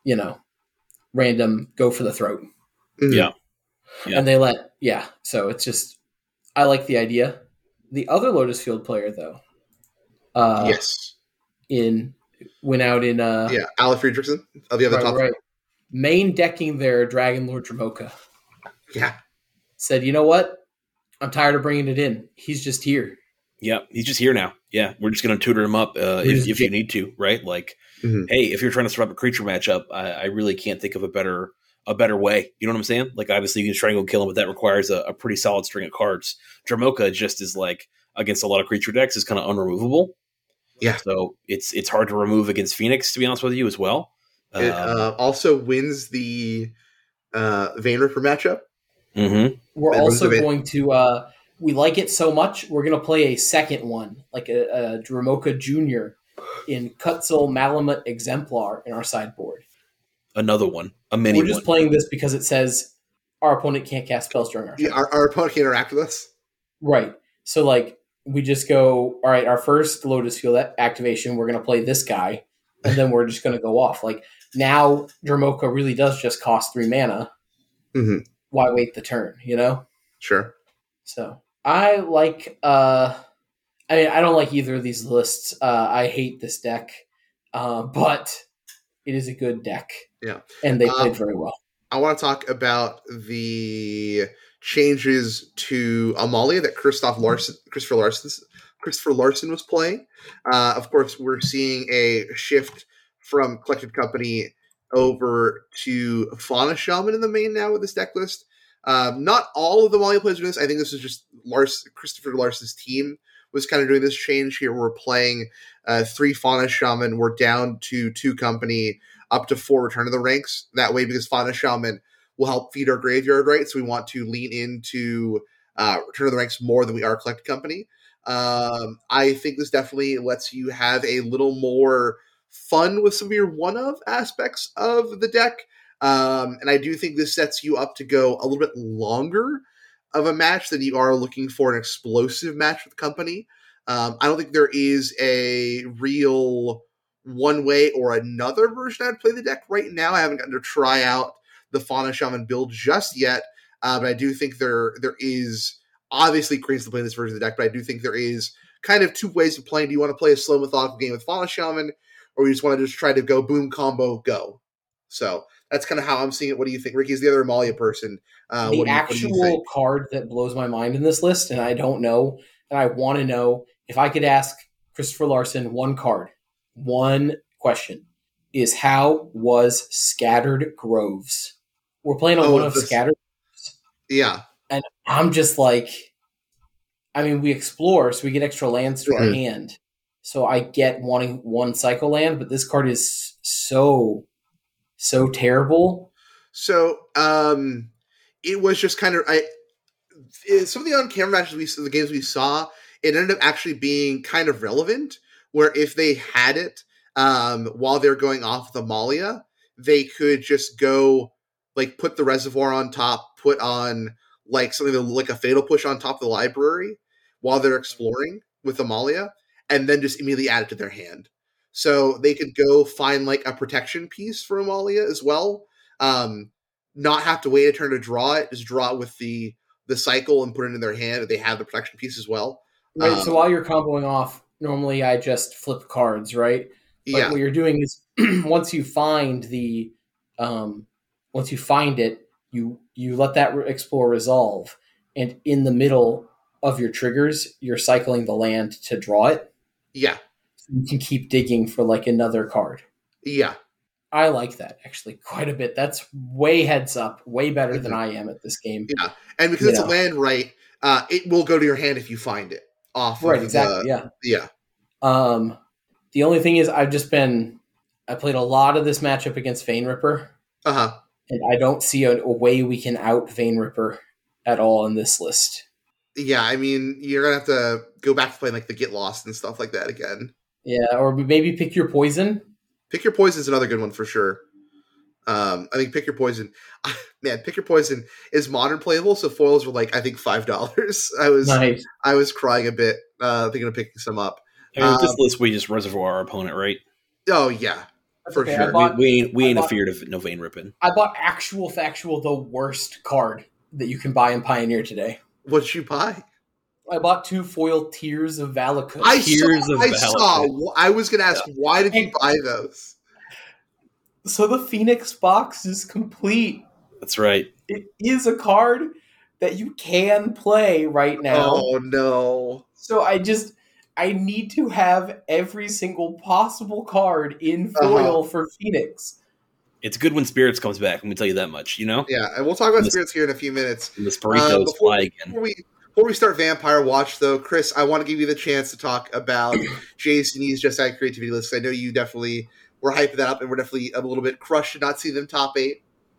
random go for the throat. Mm-hmm. Yeah. And they so it's just, I like the idea. The other Lotus Field player though, yes, went out in Alec Friedrichsen of the other top. Right. Main decking their Dragonlord Jamoka. Yeah. Said, you know what? I'm tired of bringing it in. He's just here. Yeah, he's just here now. Yeah, we're just going to tutor him up if you need to, right? Like, hey, if you're trying to throw up a creature matchup, I really can't think of a better way. You know what I'm saying? Like, obviously, you can try and go kill him, but that requires a pretty solid string of cards. Jamoka just is like, against a lot of creature decks, is kind of unremovable. Yeah. So it's hard to remove against Phoenix, to be honest with you, as well. It also wins the Vayne Ripper matchup. Mm-hmm. We're also going to, we like it so much, we're going to play a second one, like a Dromoka Jr. in Kutzel Malamut Exemplar in our sideboard. Another one, a mini one. We're just playing this because it says our opponent can't cast spells during our turn. Yeah, our opponent can interact with us. Right. So, like, we just go, all right, our first Lotus Field activation, we're going to play this guy, and then we're just going to go off. Like, now Dromoka really does just cost 3 mana. Mm-hmm. Why wait the turn, you know? Sure. So, I like, I mean, I don't like either of these lists. I hate this deck, but it is a good deck. Yeah. And they played very well. I want to talk about the changes to Amalia that Christopher Larson was playing. Of course, we're seeing a shift from Collected Company over to Fauna Shaman in the main now with this deck list. Not all of the Amalia players are doing this. I think this is just Christopher Larson's team was kind of doing this change here. We're playing 3 Fauna Shaman. We're down to 2 Company, up to 4 Return of the Ranks. That way, because Fauna Shaman will help feed our graveyard, right? So we want to lean into Return of the Ranks more than we are Collected Company. I think this definitely lets you have a little more fun with some of your one-of aspects of the deck. And I do think this sets you up to go a little bit longer of a match than you are looking for an explosive match with Company. I don't think there is a real one way or another version I'd play the deck right now. I haven't gotten to try out the Fauna Shaman build just yet, but I do think there is obviously crazy to play this version of the deck, but I do think there is kind of 2 ways of playing. Do you want to play a slow methodical game with Fauna Shaman, or you just want to just try to go boom combo go? So that's kind of how I'm seeing it. What do you think? Ricky's the other Amalia person. The actual card that blows my mind in this list, and I don't know, and I want to know, if I could ask Christopher Larson one card, one question, is how was Scattered Groves? We're playing on one of Scattered Groves. Yeah. And I'm just like, I mean, we explore, so we get extra lands to our hand. So I get wanting 1 cycle land, but this card is so terrible. So it was just kind of some of the on-camera matches the games we saw, it ended up actually being kind of relevant, where if they had it while they're going off with Amalia, they could just go like put the reservoir on top, put on like something like a fatal push on top of the library while they're exploring with Amalia, and then just immediately add it to their hand. So they could go find like a protection piece for Amalia as well. Not have to wait a turn to draw it, just draw it with the cycle and put it in their hand, and they have the protection piece as well. Right, so while you're comboing off, normally I just flip cards, right? But what you're doing is once you find it, you let that explore resolve, and in the middle of your triggers, you're cycling the land to draw it. Yeah. So you can keep digging for like another card. Yeah. I like that actually quite a bit. That's way heads up, way better than I am at this game. Yeah. And because it's a land right, it will go to your hand if you find it off. Right, exactly. Yeah. The only thing is I played a lot of this matchup against Vayne Ripper. Uh-huh. And I don't see a way we can out Vayne Ripper at all in this list. Yeah, I mean, you're going to have to go back to playing like the Get Lost and stuff like that again. Yeah, or maybe Pick Your Poison. Pick Your Poison is another good one for sure. I think Pick Your Poison. Man, Pick Your Poison is modern playable, so foils were like, I think $5. I was crying a bit thinking of picking some up. I mean, with this list, we just reservoir our opponent, right? Oh, yeah. For sure. We ain't afeared of no Vayne Ripping. I bought actual factual the worst card that you can buy in Pioneer today. What'd you buy? I bought 2 foil Tears of Valakut. I saw. I was going to ask, why did you buy those? So the Phoenix box is complete. That's right. It is a card that you can play right now. Oh, no. So I need to have every single possible card in foil for Phoenix. It's good when Spirits comes back, let me tell you that much, you know? Yeah, and we'll talk about Spirits here in a few minutes. And the Spiritos fly again. Before we start Vampire Watch, though, Chris, I want to give you the chance to talk about Jason Yee's Just Add Creativity list. I know you definitely were hyping that up, and we're definitely a little bit crushed to not see them top 8.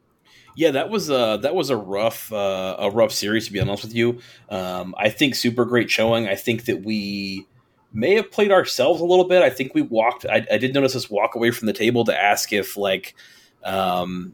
Yeah, that was a rough series, to be honest with you. I think super great showing. I think that we may have played ourselves a little bit. I think we walked. I did notice us walk away from the table to ask if um,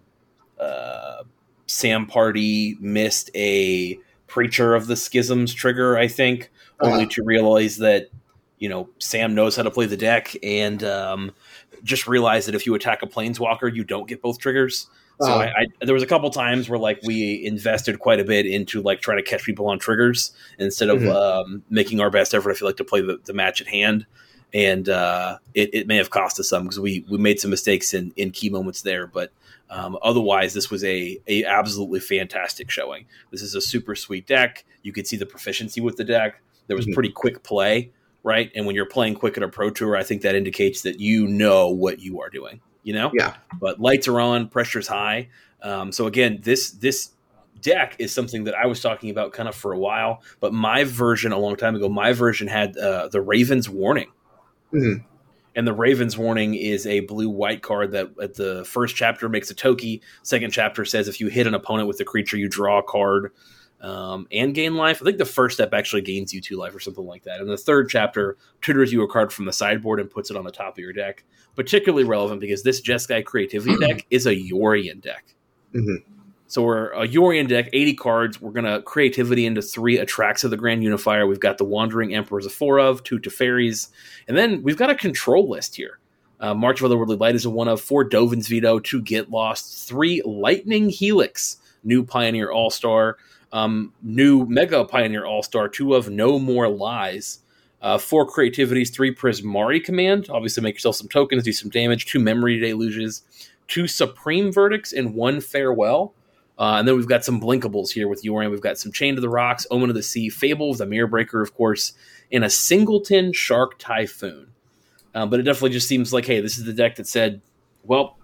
Sam Party missed a Preacher of the Schisms trigger. I think only to realize that Sam knows how to play the deck and just realize that if you attack a Planeswalker, you don't get both triggers. So there was a couple times where we invested quite a bit into trying to catch people on triggers instead of making our best effort. I feel to play the match at hand, and it may have cost us some because we made some mistakes in key moments there. But otherwise, this was a absolutely fantastic showing. This is a super sweet deck. You could see the proficiency with the deck. There was pretty quick play, right? And when you're playing quick at a Pro Tour, I think that indicates that you know what you are doing. Yeah. But lights are on, pressure's high. So again, this deck is something that I was talking about kind of for a while. But my version, a long time ago, had the Raven's Warning. Mm-hmm. And the Raven's Warning is a blue-white card that at the first chapter makes a toki. Second chapter says if you hit an opponent with a creature, you draw a card and gain life. I think the first step actually gains you 2 life or something like that. And the third chapter tutors you a card from the sideboard and puts it on the top of your deck. Particularly relevant because this Jeskai Creativity deck is a Yorion deck. Mm-hmm. So we're a Yorion deck, 80 cards. We're going to Creativity into 3 Atraxa of the Grand Unifier. We've got the Wandering Emperors of 4 of, 2 Teferis. And then we've got a control list here. March of Otherworldly Light is a 1 of, 4 Dovin's Veto, 2 Get Lost, 3 Lightning Helix, new Pioneer All-Star, new Mega Pioneer All-Star, 2 of No More Lies, 4 Creativities, 3 Prismari Command, obviously make yourself some tokens, do some damage, 2 Memory Deluges, 2 Supreme Verdicts, and 1 Farewell. And then we've got some blinkables here with Yorion. We've got some Chain to the Rocks, Omen of the Sea, Fable, the Mirror Breaker, of course, and a Singleton Shark Typhoon. But it definitely just seems like, hey, this is the deck that said, well,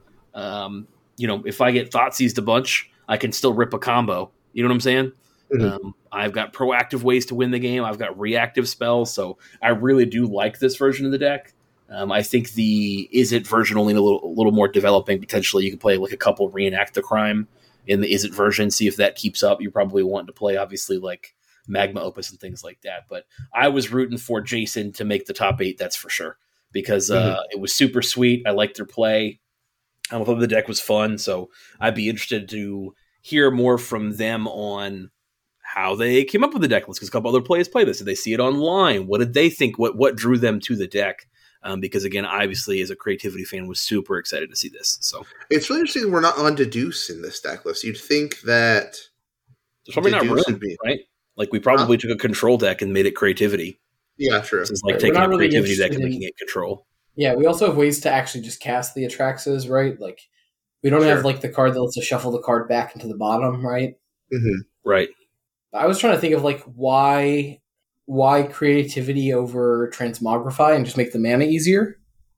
if I get Thoughtseized a bunch, I can still rip a combo. You know what I'm saying? Mm-hmm. I've got proactive ways to win the game. I've got reactive spells. So I really do like this version of the deck. I think the Izzet version only a little more developing. Potentially, you can play a couple Reenact the Crime in the Izzet version, see if that keeps up. You probably want to play, obviously, Magma Opus and things like that. But I was rooting for Jason to make the top 8, that's for sure, because it was super sweet. I liked their play. I thought the deck was fun, so I'd be interested to hear more from them on how they came up with the deck list, because a couple other players play this. Did they see it online? What did they think? What drew them to the deck? Because again, obviously, as a Creativity fan, was super excited to see this. So it's really interesting we're not on Deduce in this deck list. You'd think that there's probably not room, right? We probably took a control deck and made it Creativity. Yeah, true. This is taking a really Creativity deck and making it control. Yeah, we also have ways to actually just cast the Atraxas, right? We don't have the card that lets us shuffle the card back into the bottom, right? Mm-hmm. Right. I was trying to think of why Creativity over Transmogrify and just make the mana easier.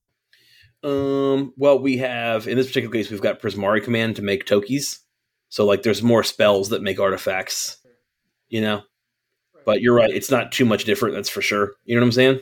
Well, we have, in this particular case, we've got Prismari Command to make Tokis. So there's more spells that make artifacts, But you're right, it's not too much different, that's for sure. You know what I'm saying?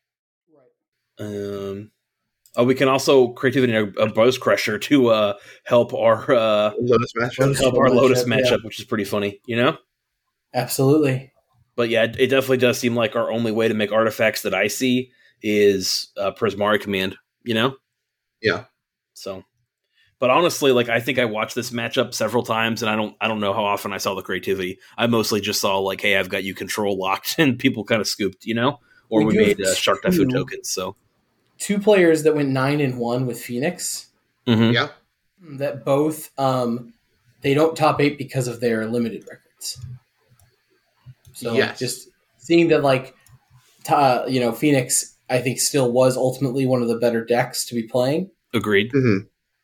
Right. We can also Creativity a Buzz Crusher to help our Lotus matchup, which is pretty funny, Absolutely. But yeah, it definitely does seem like our only way to make artifacts that I see is Prismari Command, Yeah. So, but honestly, I think I watched this matchup several times, and I don't know how often I saw the Creativity. I mostly just saw hey, I've got you control locked, and people kind of scooped, or we made Shark Typhoon tokens. So 2 players that went 9-1 with Phoenix. Mm-hmm. Yeah. That both they don't top 8 because of their limited records. So just seeing that Phoenix, I think, still was ultimately one of the better decks to be playing. Agreed. Mm-hmm.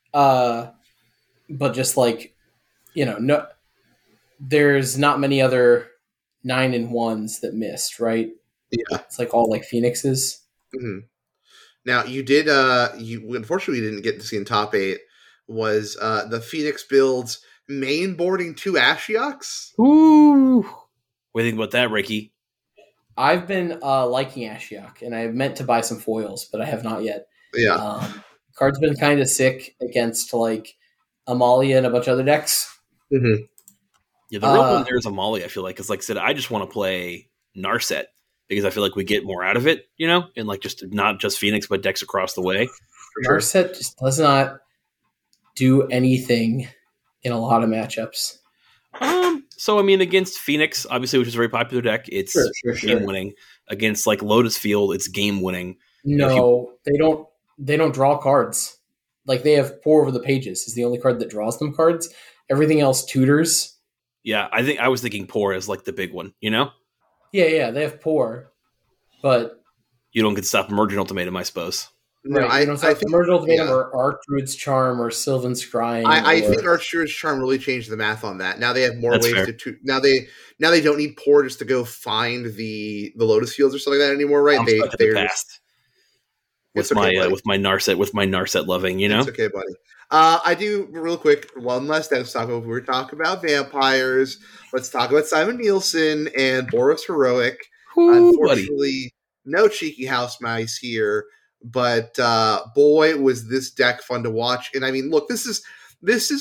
But just no, there's not many other 9-1s that missed, right? Yeah. It's all Phoenix's. Mm-hmm. Now you did, you unfortunately didn't get to see in top 8 was the Phoenix build's main boarding 2 Ashioks. Ooh. What do you think about that, Ricky? I've been liking Ashiok, and I meant to buy some foils, but I have not yet. Yeah. Card's been kind of sick against Amalia and a bunch of other decks. Mm-hmm. Yeah, the real one there is Amalia, I feel like, because like I said, I just want to play Narset because I feel like we get more out of it, and like just not just Phoenix, but decks across the way. Narset just does not do anything in a lot of matchups. So I mean, against Phoenix, obviously, which is a very popular deck, it's game winning. Against like Lotus Field, it's game winning. No, they don't draw cards. Like they have Pour Over the Pages is the only card that draws them cards. Everything else tutors. Yeah, I was thinking Pour as like the big one, Yeah, they have Pour, but you don't get to stop Emergent Ultimatum, I suppose. No, right, you don't stop Emergent Ultimatum or Archdruid's Charm or Sylvan Scrying. I think Archdruid's Charm really changed the math on that. Now they have more ways to now they don't need Pour just to go find the Lotus Fields or something like that anymore, right? They're past. With my Narset loving, It's okay, buddy. I do real quick. One last deck talk about. We're talking about vampires. Let's talk about Simon Nielsen and Boros Heroic. Unfortunately, no cheeky house mice here. But boy, was this deck fun to watch! And I mean, look, this is this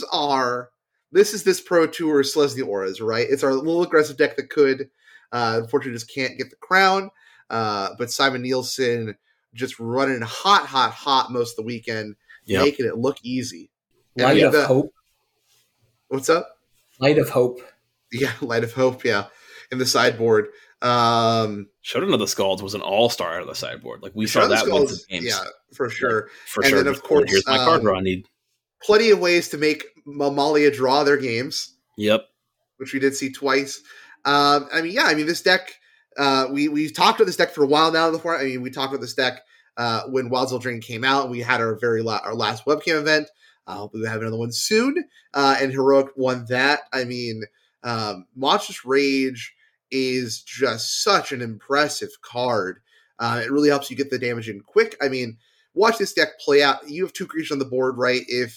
Pro Tour Celestia Auras, right? It's our little aggressive deck that could, unfortunately, just can't get the crown. But Simon Nielsen just running hot most of the weekend, making it look easy. Light of Hope. What's up? Light of Hope. Yeah, Light of Hope. Yeah, in the sideboard. Shodan of the Scalds was an all-star out of the sideboard. Like we saw that win some games. Yeah, for sure. And then of course, here's my card draw I need. Plenty of ways to make Amalia draw their games. Yep. Which we did see twice. This deck, we've talked about this deck for a while now before. I mean, we talked about this deck when Wilds of Eldraine came out. We had our our last webcam event. Hopefully we have another one soon. And Heroic won that. I mean, Monstrous Rage is just such an impressive card. It really helps you get the damage in quick. I mean, watch this deck play out. You have 2 creatures on the board, right? If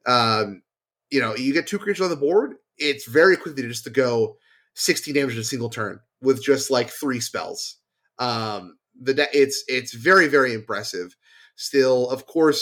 you get 2 creatures on the board, it's very quickly just to go 16 damage in a single turn with just like 3 spells. It's very, very impressive. Still, of course,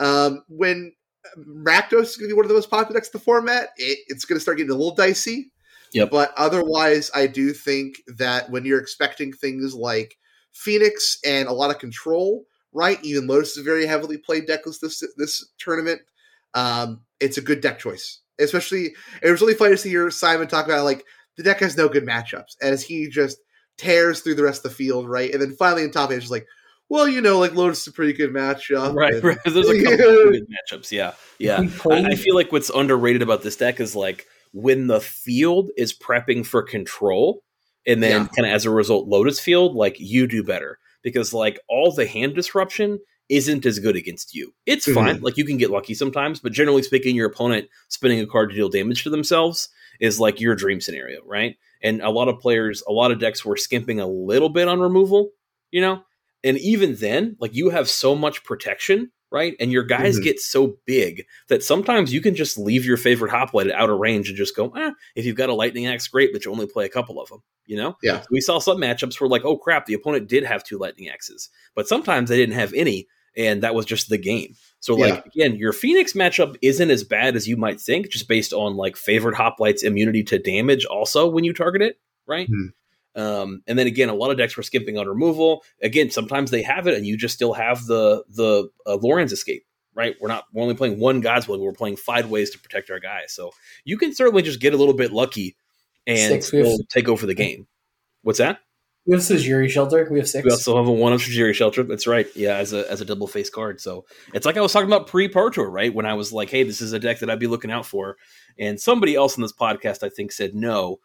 when Rakdos is going to be one of the most popular decks in the format, it's going to start getting a little dicey. Yep. But otherwise, I do think that when you're expecting things like Phoenix and a lot of control, right? Even Lotus is a very heavily played deck list this tournament. It's a good deck choice. Especially, it was really funny to hear Simon talk about like the deck has no good matchups as he just tears through the rest of the field, right? And then finally in top eight, it's just like, well, like Lotus is a pretty good matchup. Right. There's a couple of good matchups. Yeah. I feel like what's underrated about this deck is like when the field is prepping for control and then kind of as a result, Lotus Field, like you do better because like all the hand disruption isn't as good against you. It's fine. Like you can get lucky sometimes, but generally speaking, your opponent spinning a card to deal damage to themselves is like your dream scenario, right? And a lot of decks were skimping a little bit on removal, and even then, like you have so much protection, right? And your guys get so big that sometimes you can just leave your favorite hoplite out of range and just go, if you've got a Lightning Axe, great, but you only play a couple of them, Yeah. So we saw some matchups where like, oh crap, the opponent did have 2 Lightning Axes, but sometimes they didn't have any, and that was just the game. So again, your Phoenix matchup isn't as bad as you might think, just based on like favorite hoplite's immunity to damage also when you target it, right? And then again, a lot of decks were skipping on removal. Again, sometimes they have it, and you just still have the Lorenz Escape, right? We're only playing 1 Godswing. We're playing 5 ways to protect our guys. So you can certainly just get a little bit lucky and still take over the game. What's that? We have Sejiri Shelter. We have 6. We also have a 1 of Sejiri Shelter. That's right. Yeah, as a double face card. So it's like I was talking about pre-Pro Tour, right? When I was like, hey, this is a deck that I'd be looking out for. And somebody else in this podcast, I think, said no.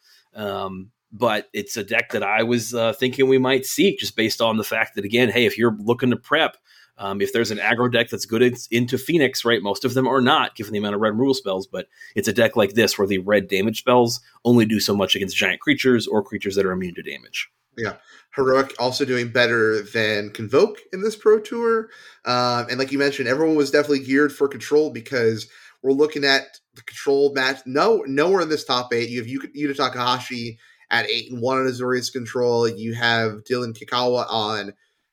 But it's a deck that I was thinking we might see just based on the fact that, again, hey, if you're looking to prep, if there's an aggro deck that's good into Phoenix, right? Most of them are not, given the amount of red removal spells, but it's a deck like this where the red damage spells only do so much against giant creatures or creatures that are immune to damage. Yeah. Heroic also doing better than Convoke in this Pro Tour. And like you mentioned, everyone was definitely geared for control because we're looking at the control match. Nowhere in this top 8. You have Yuta Takahashi at 8-1 on Azorius control. You have Dylan Kikawa on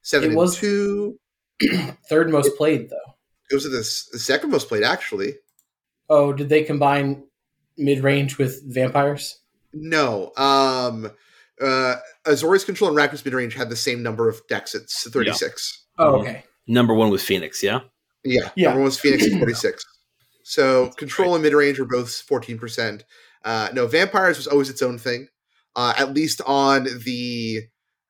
7-2. Third most played, though. It was the second most played, actually. Oh, did they combine mid-range with vampires? No. Azorius Control and Rakdos mid-range had the same number of decks. It's 36. Yeah. Oh, okay. Number one was Phoenix, yeah? Yeah. Number one was Phoenix at 46. So Control and mid-range are both 14%. No, Vampires was always its own thing. At least on the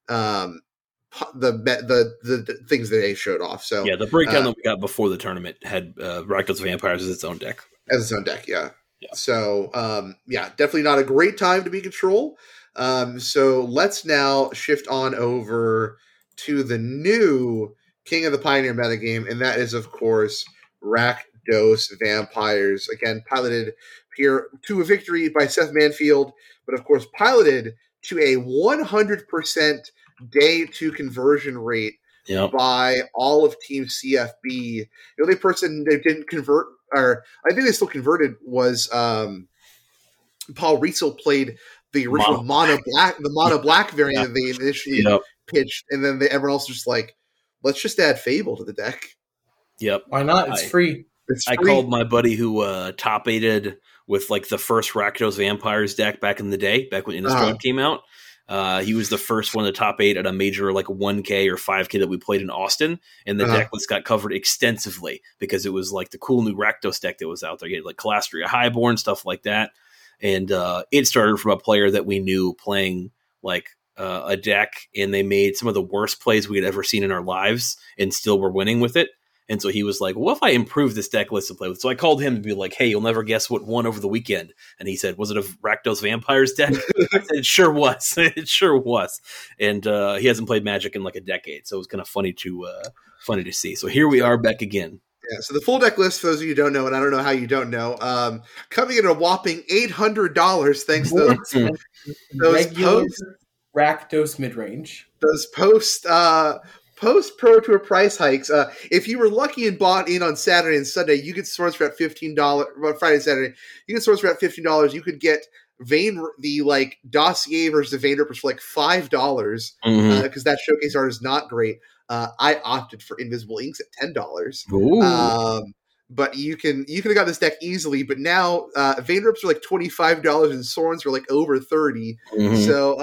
things that they showed off. So yeah, the breakdown that we got before the tournament had Rakdos Vampires as its own deck. As its own deck, yeah. So definitely not a great time to be Control. So let's now shift on over to the new King of the Pioneer metagame, and that is, of course, Rakdos Vampires. Again, piloted here to a victory by Seth Manfield, but of course piloted to a 100% day 2 conversion rate by all of Team CFB. The only person that didn't convert, or I think they still converted, was Paul Riesel played the original mono black variant that they initially pitched, and then everyone else was just like, let's just add Fable to the deck. Yep. Why not? It's free. I called my buddy who top 8'd with like the first Rakdos Vampires deck back in the day, back when Innistrad came out. He was the first one to top 8 at a major like 1K or 5K that we played in Austin, and the deck list got covered extensively because it was like the cool new Rakdos deck that was out there. You had like Calastria Highborn, stuff like that. And it started from a player that we knew playing like a deck, and they made some of the worst plays we had ever seen in our lives and still were winning with it. And so he was like, what if I improve this deck list to play with? So I called him to be like, hey, you'll never guess what won over the weekend. And he said, was it a Rakdos Vampires deck? I said, it sure was. It sure was. And he hasn't played Magic in like a decade. So it was kind of funny to see. So here we are back again. Yeah, so the full deck list, for those of you who don't know, and I don't know how you don't know, coming in a whopping $800 thanks to those post Rakdos midrange. Those post Pro Tour price hikes. If you were lucky and bought in on Saturday and Sunday, you could source for at $15. Friday and Saturday, you could source for at $15. You could get the like dossier versus the Vayne Rippers for like $5 because that showcase art is not great. I opted for Invisible Inks at $10. But you could have got this deck easily. But now Vayne Rips are like $25 and Sorens are like over $30. So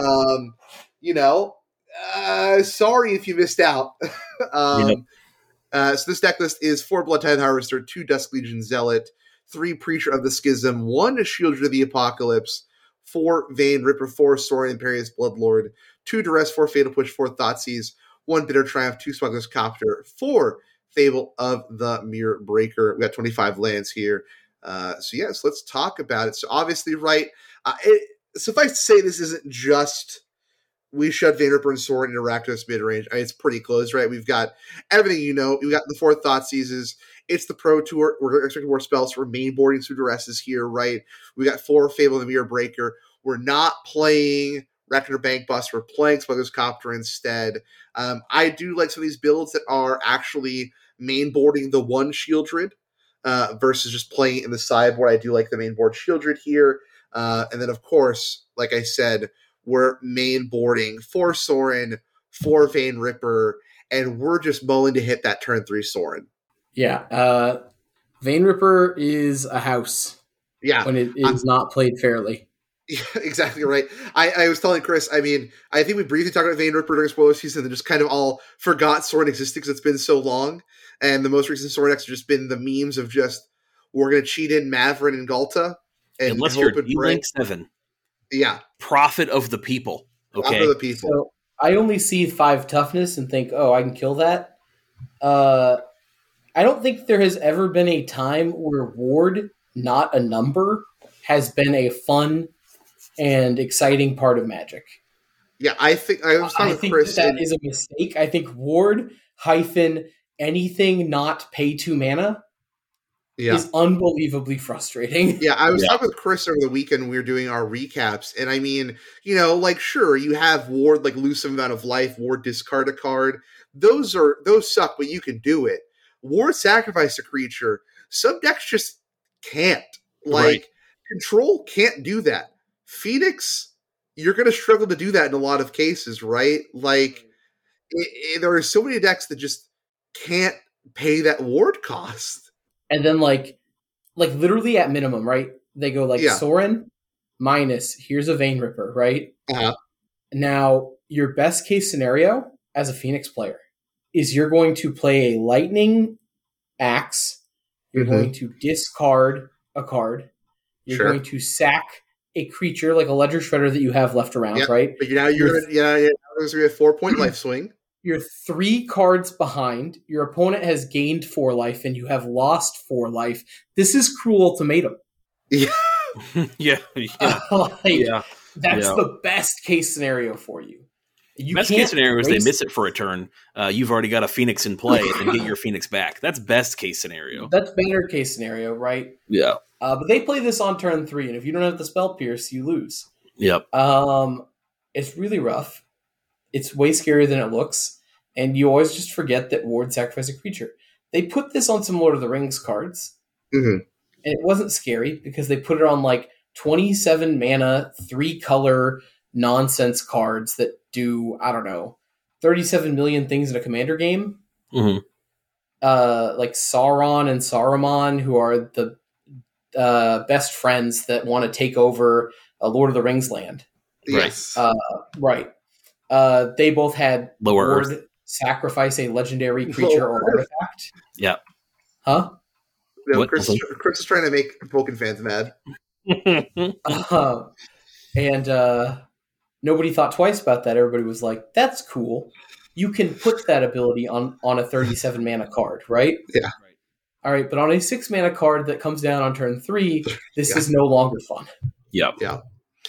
sorry if you missed out. So this deck list is 4 Blood Tithe Harvester, 2 Dusk Legion Zealot, 3 Preacher of the Schism, 1 Shielder of the Apocalypse, 4 Vayne Ripper, 4 Sorin Imperious Bloodlord, 2 Duress, 4 Fatal Push, 4 Thoughtseize, 1 Bitter Triumph, 2 Smuggler's Copter, 4 Fable of the Mirror Breaker. We got 25 lands here. So let's talk about it. So obviously, right, suffice to say, this isn't just we shut Vayne Ripper and Sorin into Rakdos mid-range. I mean, it's pretty close, right? We've got everything you know. We've got the 4 Thoughtseizes. It's the Pro Tour. We're expecting more spells. We're main boarding through Duresses here, right? We got 4 Fable of the Mirror Breaker. We're not playing Reckoner Bank Bust. We're playing Smuggler's Copter instead. I do like some of these builds that are actually main boarding the 1 Shieldred versus just playing it in the sideboard. I do like the main board Shieldred here. And then, of course, like I said, we're main boarding 4 Sorin, 4 Vayne Ripper, and we're just mulling to hit that turn 3 Sorin. Yeah. Vayne Ripper is a house. Yeah. When it is not played fairly. Yeah, exactly right. I was telling Chris, I mean, I think we briefly talked about Vayne Ripper during spoiler season and just kind of all forgot Sorin existed because it's been so long. And the most recent Sorin decks have just been the memes of just, we're going to cheat in Maverin and Galta. And unless you're D-Link 7. Yeah. Prophet of the people. Okay. Prophet of the people. So I only see 5 toughness and think, oh, I can kill that. I don't think there has ever been a time where Ward, not a number, has been a fun and exciting part of Magic. Yeah, I think Chris, that is a mistake. I think Ward - anything not pay 2 mana is unbelievably frustrating. Yeah, I was talking with Chris over the weekend. We were doing our recaps, and I mean, like sure, you have Ward like lose some amount of life, Ward discard a card. Those suck, but you can do it. Ward sacrifice a creature. Some decks just can't. Like Control can't do that. Phoenix, you're going to struggle to do that in a lot of cases, right? Like there are so many decks that just can't pay that Ward cost. And then like literally at minimum, right? They go like Sorin minus, here's a Vein Ripper, right? Uh-huh. Now, your best case scenario as a Phoenix player is you're going to play a Lightning Axe. You're going to discard a card. You're going to sack a creature like a Ledger Shredder that you have left around, right? But now there's going to be a 4-point life swing. You're 3 cards behind. Your opponent has gained 4 life, and you have lost 4 life. This is Cruel Ultimatum. Yeah. Yeah. That's the best case scenario for you. Best case scenario is they miss it for a turn. You've already got a Phoenix in play and get your Phoenix back. That's best case scenario. That's better case scenario, right? Yeah. But they play this on turn 3, and if you don't have the Spell Pierce, you lose. Yep. It's really rough. It's way scarier than it looks, and you always just forget that Ward sacrifice a creature. They put this on some Lord of the Rings cards, and it wasn't scary because they put it on like 27 mana, 3-color nonsense cards that do, I don't know, 37 million things in a Commander game. Like Sauron and Saruman, who are the best friends that want to take over a Lord of the Rings land. Yes. Right. They both had Lower Ward sacrifice a legendary creature or artifact. Yeah. Huh? No, Chris is trying to make Vulcan fans mad. And nobody thought twice about that. Everybody was like, that's cool. You can put that ability on a 37 mana card, right? Yeah. All right, but on a 6 mana card that comes down on turn 3, this is no longer fun. Yep. Yeah.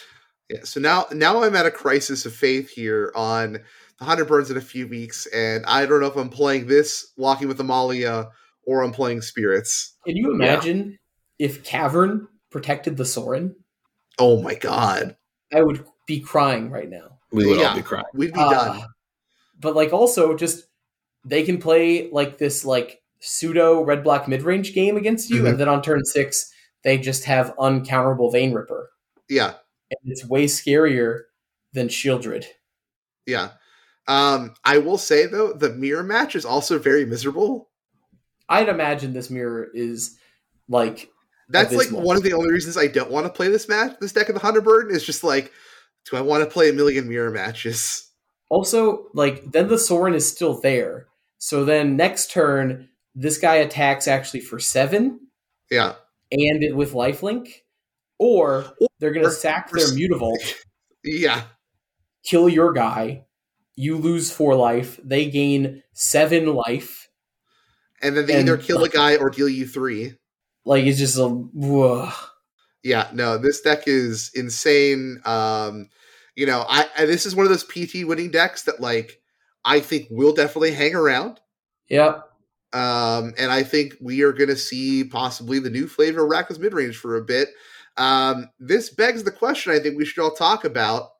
So now I'm at a crisis of faith here on the 100 Burns in a few weeks, and I don't know if I'm playing this Walking with Amalia or I'm playing Spirits. Can you imagine if Cavern protected the Sorin? Oh my god. I would be crying right now. We would all be crying. We'd be done. But like also just they can play like this like pseudo red-black mid-range game against you, and then on turn 6 they just have uncounterable Vein Ripper. Yeah. And it's way scarier than Shieldred. Yeah. I will say though, the mirror match is also very miserable. I'd imagine this mirror is like that's abysmal. like one of the only reasons I don't want to play this deck of the Hunter Burden is just like, do I want to play a million mirror matches? Also, like, then the Sorin is still there. So then next turn, this guy attacks actually for 7. Yeah. And it with lifelink. Or they're going to sack their Mutavault. Yeah. Kill your guy. You lose 4 life. They gain 7 life. And then they either kill a guy or deal you 3. Like, it's just a... Yeah, no, this deck is insane. You know, this is one of those PT winning decks that, like, I think will definitely hang around. Yep. And I think we are going to see possibly the new flavor of Rakdos midrange for a bit. This begs the question I think we should all talk about.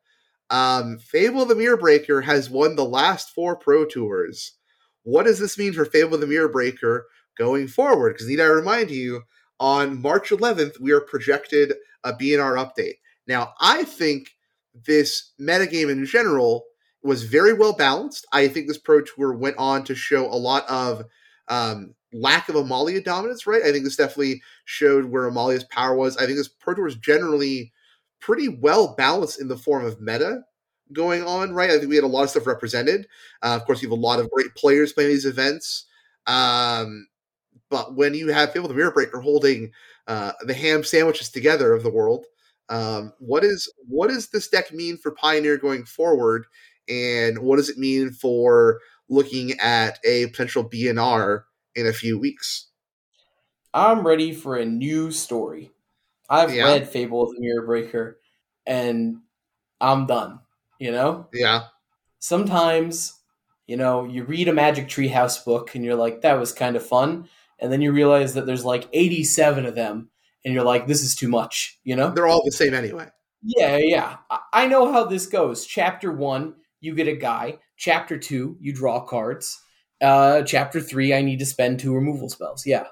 Fable the Mirror Breaker has won the last 4 Pro Tours. What does this mean for Fable the Mirror Breaker going forward? Because need I remind you, on March 11th, we are projected a BNR update. Now, I think this metagame in general was very well balanced. I think this Pro Tour went on to show a lot of lack of Amalia dominance, right? I think this definitely showed where Amalia's power was. I think this Pro Tour is generally pretty well balanced in the form of meta going on, right? I think we had a lot of stuff represented. Of course, you have a lot of great players playing these events. But when you have Fable the Mirror Breaker holding the ham sandwiches together of the world, what does this deck mean for Pioneer going forward? And what does it mean for looking at a potential BNR in a few weeks? I'm ready for a new story. I've read Fable of the Mirror Breaker, and I'm done, you know? Yeah. Sometimes, you know, you read a Magic Treehouse book, and you're like, that was kind of fun. And then you realize that there's like 87 of them, and you're like, this is too much, you know? They're all the same anyway. Yeah. I know how this goes. Chapter 1, you get a guy. Chapter 2, you draw cards. Chapter 3, I need to spend 2 removal spells. Yeah.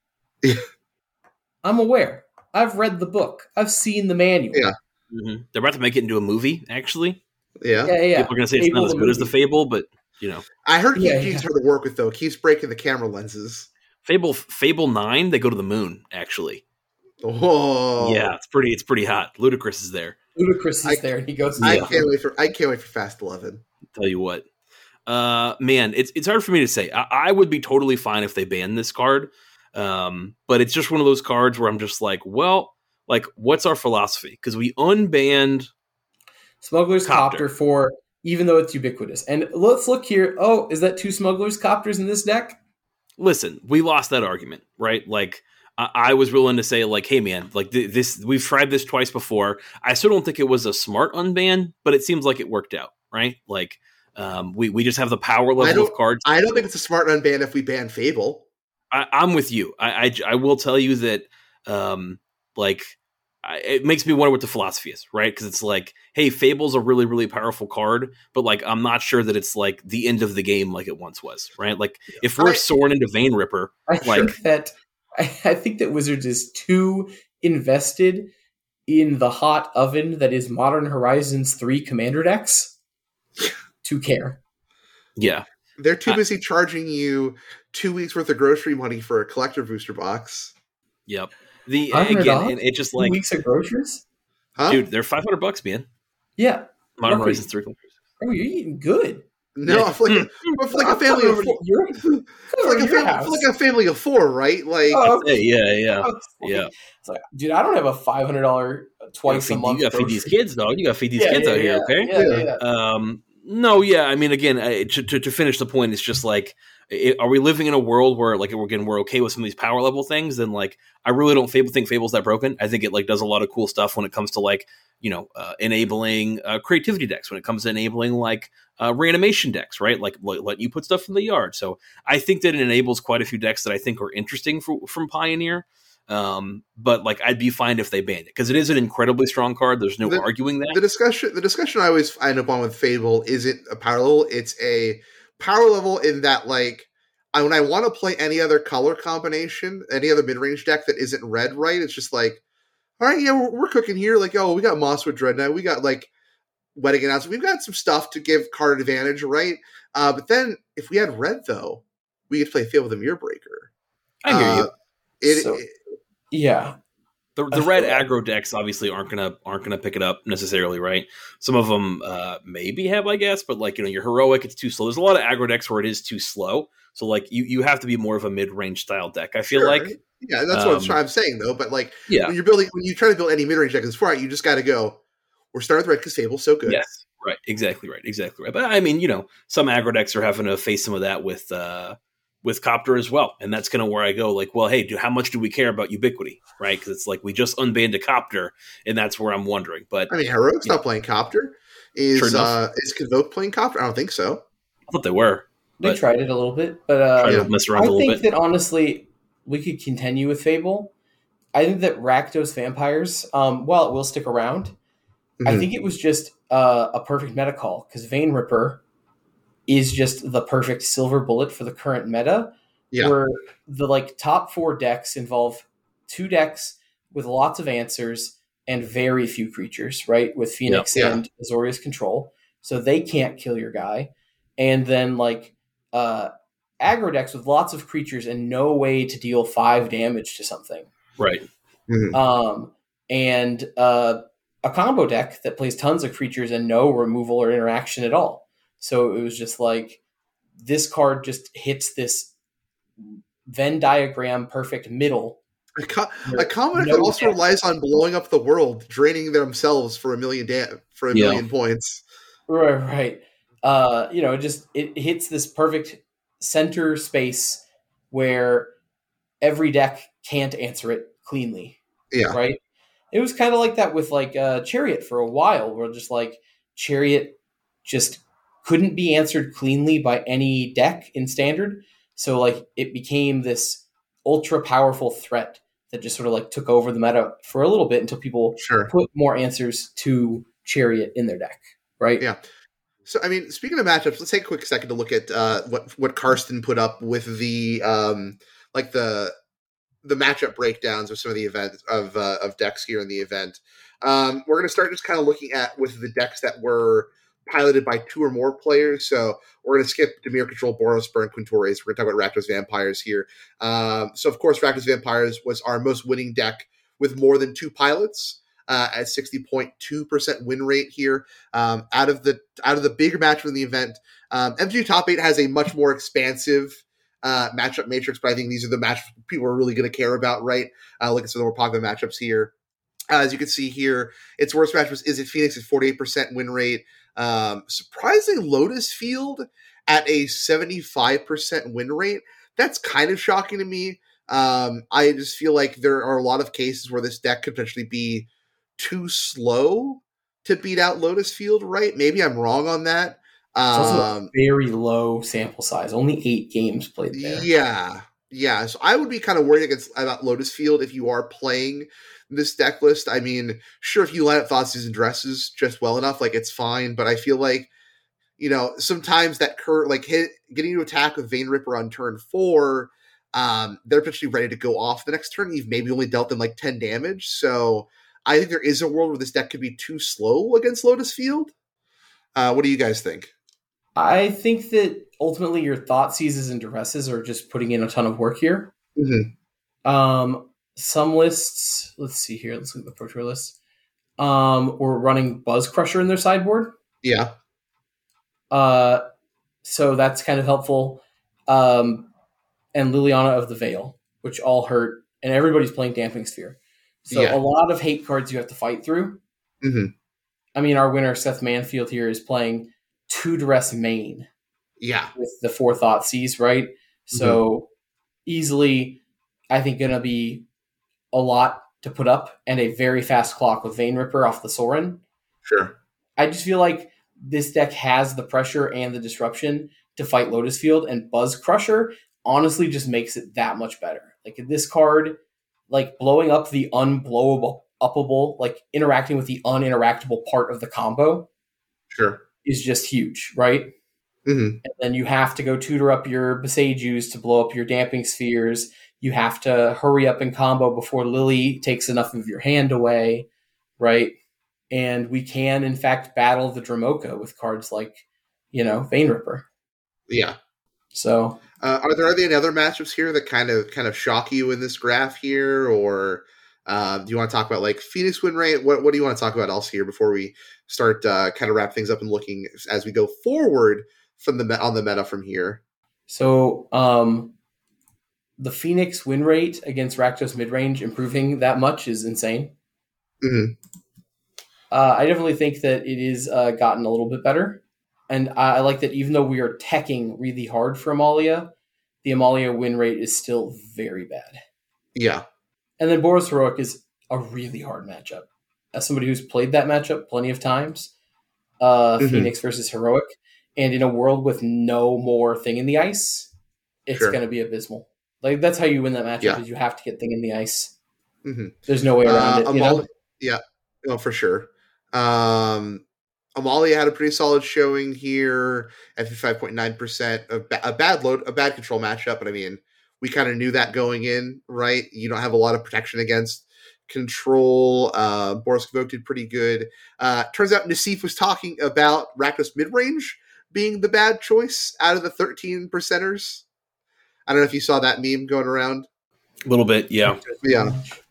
I'm aware. I've read the book. I've seen the manual. Yeah. Mm-hmm. They're about to make it into a movie, actually. Yeah. Yeah. People are going to say it's not as good as the Fable, but, you know. I heard Keith hard to work with, though. Keeps breaking the camera lenses. Fable 9, they go to the moon, actually. Oh, Yeah, it's pretty hot. Ludicrous is there. Ludacris is there, and he goes. I can't wait for Fast 11. Tell you what, man, it's hard for me to say. I would be totally fine if they banned this card, but it's just one of those cards where I'm just like, well, like, what's our philosophy? Because we unbanned Smuggler's Copter for, even though it's ubiquitous. And let's look here. Oh, is that 2 Smuggler's Copters in this deck? Listen, we lost that argument, right? Like, I was willing to say, like, hey, man, like, this, we've tried this twice before. I still don't think it was a smart unban, but it seems like it worked out, right? Like, we just have the power level of cards. I don't think it's a smart unban if we ban Fable. I'm with you. I will tell you that, like, it makes me wonder what the philosophy is, right? Because it's like, hey, Fable's a really, really powerful card, but like, I'm not sure that it's like the end of the game like it once was, right? Like, if we're soaring into Vein Ripper, I think that Wizards is too invested in the hot oven that is Modern Horizons 3 Commander decks to care. Yeah. They're too busy charging you 2 weeks worth of grocery money for a collector booster box. Yep. And it just like 2 weeks of groceries? Huh? Dude, they're $500, man. Yeah. Modern Horizons 3 collectors. Oh, you're eating good. No, for like a family of 4. For like a family of 4, right? Like, yeah. It's like, dude, I don't have a $500 twice a month. You got to feed these kids, dog. You got to feed these kids out here, okay? Yeah. No, yeah. I mean, again, to finish the point, it's just like, are we living in a world where like we're okay with some of these power level things? Then like, I really don't think Fable's that broken. I think it like does a lot of cool stuff when it comes to like, enabling creativity decks, when it comes to enabling like reanimation decks, right? Like letting you put stuff in the yard. So I think that it enables quite a few decks that I think are interesting from Pioneer. But like, I'd be fine if they banned it because it is an incredibly strong card. There's no arguing that. The discussion I always end up on with Fable isn't a power level. It's a power level in that, like, when I want to play any other color combination, any other mid-range deck that isn't red, right? It's just like, all right, yeah, we're cooking here. Like, oh, we got Mosswood Dreadnought. We got, like, Wedding Announcement. We've got some stuff to give card advantage, right? But then, if we had red, though, we could play Fable the Mirror Breaker. I hear you. Yeah. The red aggro decks obviously aren't gonna pick it up necessarily, right? Some of them maybe have, I guess, but like, your heroic, it's too slow. There's a lot of aggro decks where it is too slow. So like, you have to be more of a mid-range style deck, I feel like. Yeah, that's what I'm saying though. But like, yeah, when you try to build any mid-range deck in this format, you just got to go. We're starting with red because Fable's so good. Yes, right, exactly right. But I mean, some aggro decks are having to face some of that with Copter as well, and that's kind of where I go. Like, well, hey, how much do we care about ubiquity, right? Because it's like we just unbanned a Copter, and that's where I'm wondering. But I mean, Heroic's not playing Copter. Is Convoke playing Copter? I don't think so. I thought they were. They tried it a little bit, but to mess around I a little think bit. that honestly, we could continue with Fable. I think that Rakdos Vampires, while it will stick around, I think it was just a perfect meta call because Vein Ripper is just the perfect silver bullet for the current meta, where the like top 4 decks involve 2 decks with lots of answers and very few creatures, right? With Phoenix and Azorius Control, so they can't kill your guy, and then like aggro decks with lots of creatures and no way to deal 5 damage to something, right? And a combo deck that plays tons of creatures and no removal or interaction at all. So it was just like, this card just hits this Venn diagram perfect middle. A combo deck that also relies on blowing up the world, draining themselves for a million points. Right. It hits this perfect center space where every deck can't answer it cleanly. Yeah. Right. It was kind of like that with like Chariot for a while, where just like Chariot just couldn't be answered cleanly by any deck in Standard. So like it became this ultra powerful threat that just sort of like took over the meta for a little bit until people put more answers to Chariot in their deck. Right. Yeah. So, I mean, speaking of matchups, let's take a quick second to look at what Karsten put up with the matchup breakdowns of some of the events of decks here in the event. We're going to start just kind of looking at with the decks that were piloted by 2 or more players. So we're going to skip Dimir Control, Boros, Burn, Quintores. We're going to talk about Rakdos Vampires here. So, of course, Rakdos Vampires was our most winning deck with more than 2 pilots at 60.2% win rate here. Out of the bigger matchup in the event, MTG Top 8 has a much more expansive matchup matrix, but I think these are the matchups people are really going to care about, right? Look at some of the more popular matchups here. As you can see here, its worst matchup is at Phoenix at 48% win rate. Surprisingly, Lotus Field at a 75% win rate. That's kind of shocking to me. I just feel like there are a lot of cases where this deck could potentially be too slow to beat out Lotus Field, right? Maybe I'm wrong on that. It's also a very low sample size, only 8 games played there. Yeah. So I would be kind of worried about Lotus Field if you are playing this deck list. I mean, sure, if you line up Thoughtseize and Dresses just well enough, like it's fine. But I feel like, sometimes that getting to attack with Vein Ripper on turn 4, they're potentially ready to go off the next turn. You've maybe only dealt them like 10 damage. So I think there is a world where this deck could be too slow against Lotus Field. What do you guys think? I think that ultimately your Thoughtseizes and Duresses are just putting in a ton of work here. Mm-hmm. Some lists, let's see here. Let's look at the Pro Tour list. Were running Buzz Crusher in their sideboard. Yeah. So that's kind of helpful. And Liliana of the Veil, which all hurt, and everybody's playing Damping Sphere. So a lot of hate cards you have to fight through. Mm-hmm. I mean, our winner, Seth Manfield, here is playing 2 Duress main. Yeah. With the 4 Thoughtseize, right? So easily, I think, going to be a lot to put up and a very fast clock with Vein Ripper off the Sorin. Sure. I just feel like this deck has the pressure and the disruption to fight Lotus Field, and Buzz Crusher honestly just makes it that much better. Like this card, like blowing up the unblowable, like interacting with the uninteractable part of the combo. Sure. Is just huge, right? Mm-hmm. And then you have to go tutor up your Besagus to blow up your Damping Spheres. You have to hurry up and combo before Lily takes enough of your hand away, right? And we can, in fact, battle the Dromoka with cards like, Vein Ripper. Yeah. So, are there any other matchups here that kind of shock you in this graph here, or do you want to talk about like Phoenix win rate? What do you want to talk about else here before we start kind of wrap things up and looking as we go forward from on the meta from here? So, the Phoenix win rate against Rakdos midrange improving that much is insane. Mm-hmm. I definitely think that it is gotten a little bit better. And I like that even though we are teching really hard for Amalia, the Amalia win rate is still very bad. Yeah. And then Boros Heroic is a really hard matchup. As somebody who's played that matchup plenty of times, Phoenix versus Heroic, and in a world with no more Thing in the Ice, it's going to be abysmal. Like that's how you win that matchup is you have to get Thing in the Ice. Mm-hmm. There's no way around it. Yeah, no, for sure. Amalia had a pretty solid showing here at 55.9%. A bad control matchup, but I mean, we kind of knew that going in, right? You don't have a lot of protection against control. Boros Kvoke did pretty good. Turns out Nassif was talking about Rakdos midrange being the bad choice out of the 13 percenters. I don't know if you saw that meme going around. A little bit, yeah. Yeah.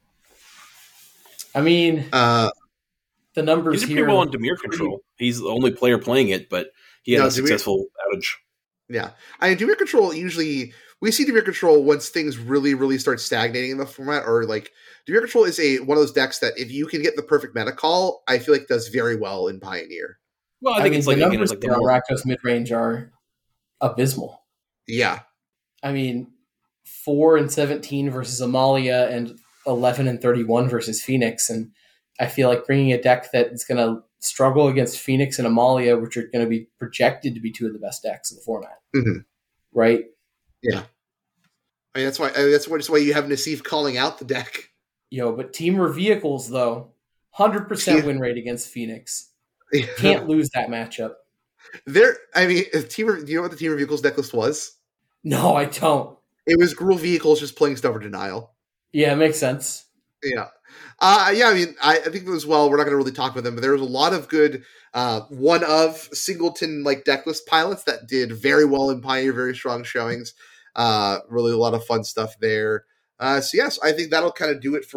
I mean, the numbers he's here. He's pretty well on Dimir control. He's the only player playing it, but he had a successful outage. Yeah. I mean, Dimir control usually, we see Dimir control once things really, really start stagnating in the format, or like, Dimir control is one of those decks that if you can get the perfect meta call, I feel like does very well in Pioneer. Well, I think it's like, the numbers here on Rakdos midrange are abysmal. Yeah. I mean, 4-17 versus Amalia and 11-31 versus Phoenix, and I feel like bringing a deck that is going to struggle against Phoenix and Amalia, which are going to be projected to be 2 of the best decks in the format, right? Yeah, I mean that's why you have Nassif calling out the deck. But Temur Vehicles though, 100% win rate against Phoenix. Can't lose that matchup. Temur. Do you know what the Temur Vehicles deck list was? No, I don't. It was Gruul Vehicles just playing Stubborn Denial. Yeah, it makes sense. Yeah. I mean, I think as well, we're not going to really talk about them, but there was a lot of good one of Singleton like decklist pilots that did very well in Pioneer, very strong showings. Really a lot of fun stuff there. So yes, I think that'll kind of do it for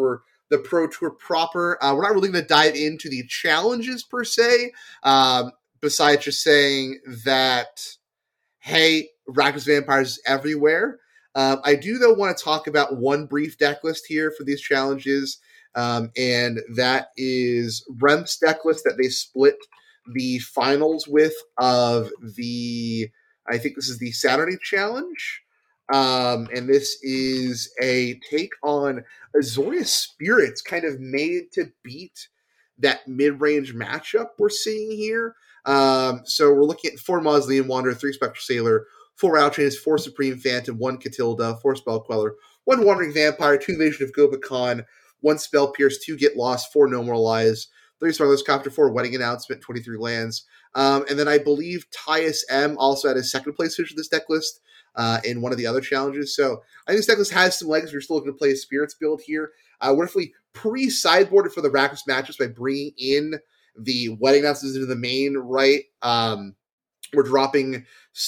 the Pro Tour proper. We're not really going to dive into the challenges per se, besides just saying that, hey, Rakdos Vampires is everywhere. I do, though, want to talk about one brief deck list here for these challenges, and that is Rem's deck list that they split the finals with of the, I think this is the Saturday challenge. And this is a take on Azoria Spirits, kind of made to beat that mid-range matchup we're seeing here. So we're looking at 4 Mausoleum Wanderer, 3 Spectral Sailor, 4 Rattle Chains, 4 Supreme Phantom, 1 Catilda, 4 Spell Queller, 1 Wandering Vampire, 2 Invasion of Gobakhan, 1 Spell Pierce, 2 Get Lost, 4 No More Lies, 3 Smuggler's Copter, 4 Wedding Announcement, 23 lands. And then I believe Tyus M also had a second place finish of this deck list in one of the other challenges. So I think this deck list has some legs. We're still looking to play a Spirits build here. What if we pre-sideboarded for the Rakdos matches by bringing in the Wedding Announcements into the main, right? We're dropping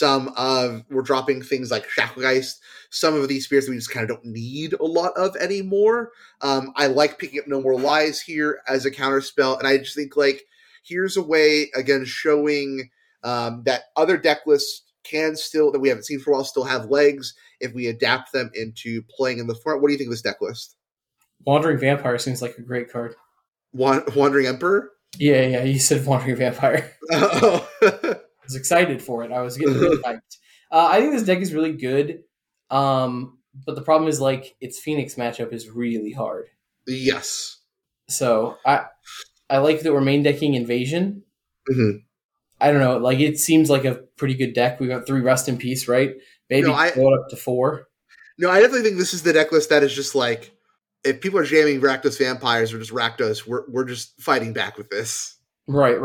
things like Shacklegeist, some of these spirits that we just kind of don't need a lot of anymore. I like picking up No More Lies here as a counter spell, and I just think, like, here's a way, again, showing that other deck lists can still, that we haven't seen for a while, still have legs if we adapt them into playing in the front. What do you think of this deck list? Wandering Vampire seems like a great card. Wandering Emperor? Yeah, you said Wandering Vampire. Oh. I was excited for it. I was getting really hyped. I think this deck is really good, but the problem is, like, its Phoenix matchup is really hard. Yes. So I like that we're main decking Invasion. Mm-hmm. I don't know. Like, it seems like a pretty good deck. We got 3 Rest in Peace, right? Maybe go it up to 4. No, I definitely think this is the deck list that is just like, if people are jamming Rakdos Vampires or just Rakdos, we're just fighting back with this. Right.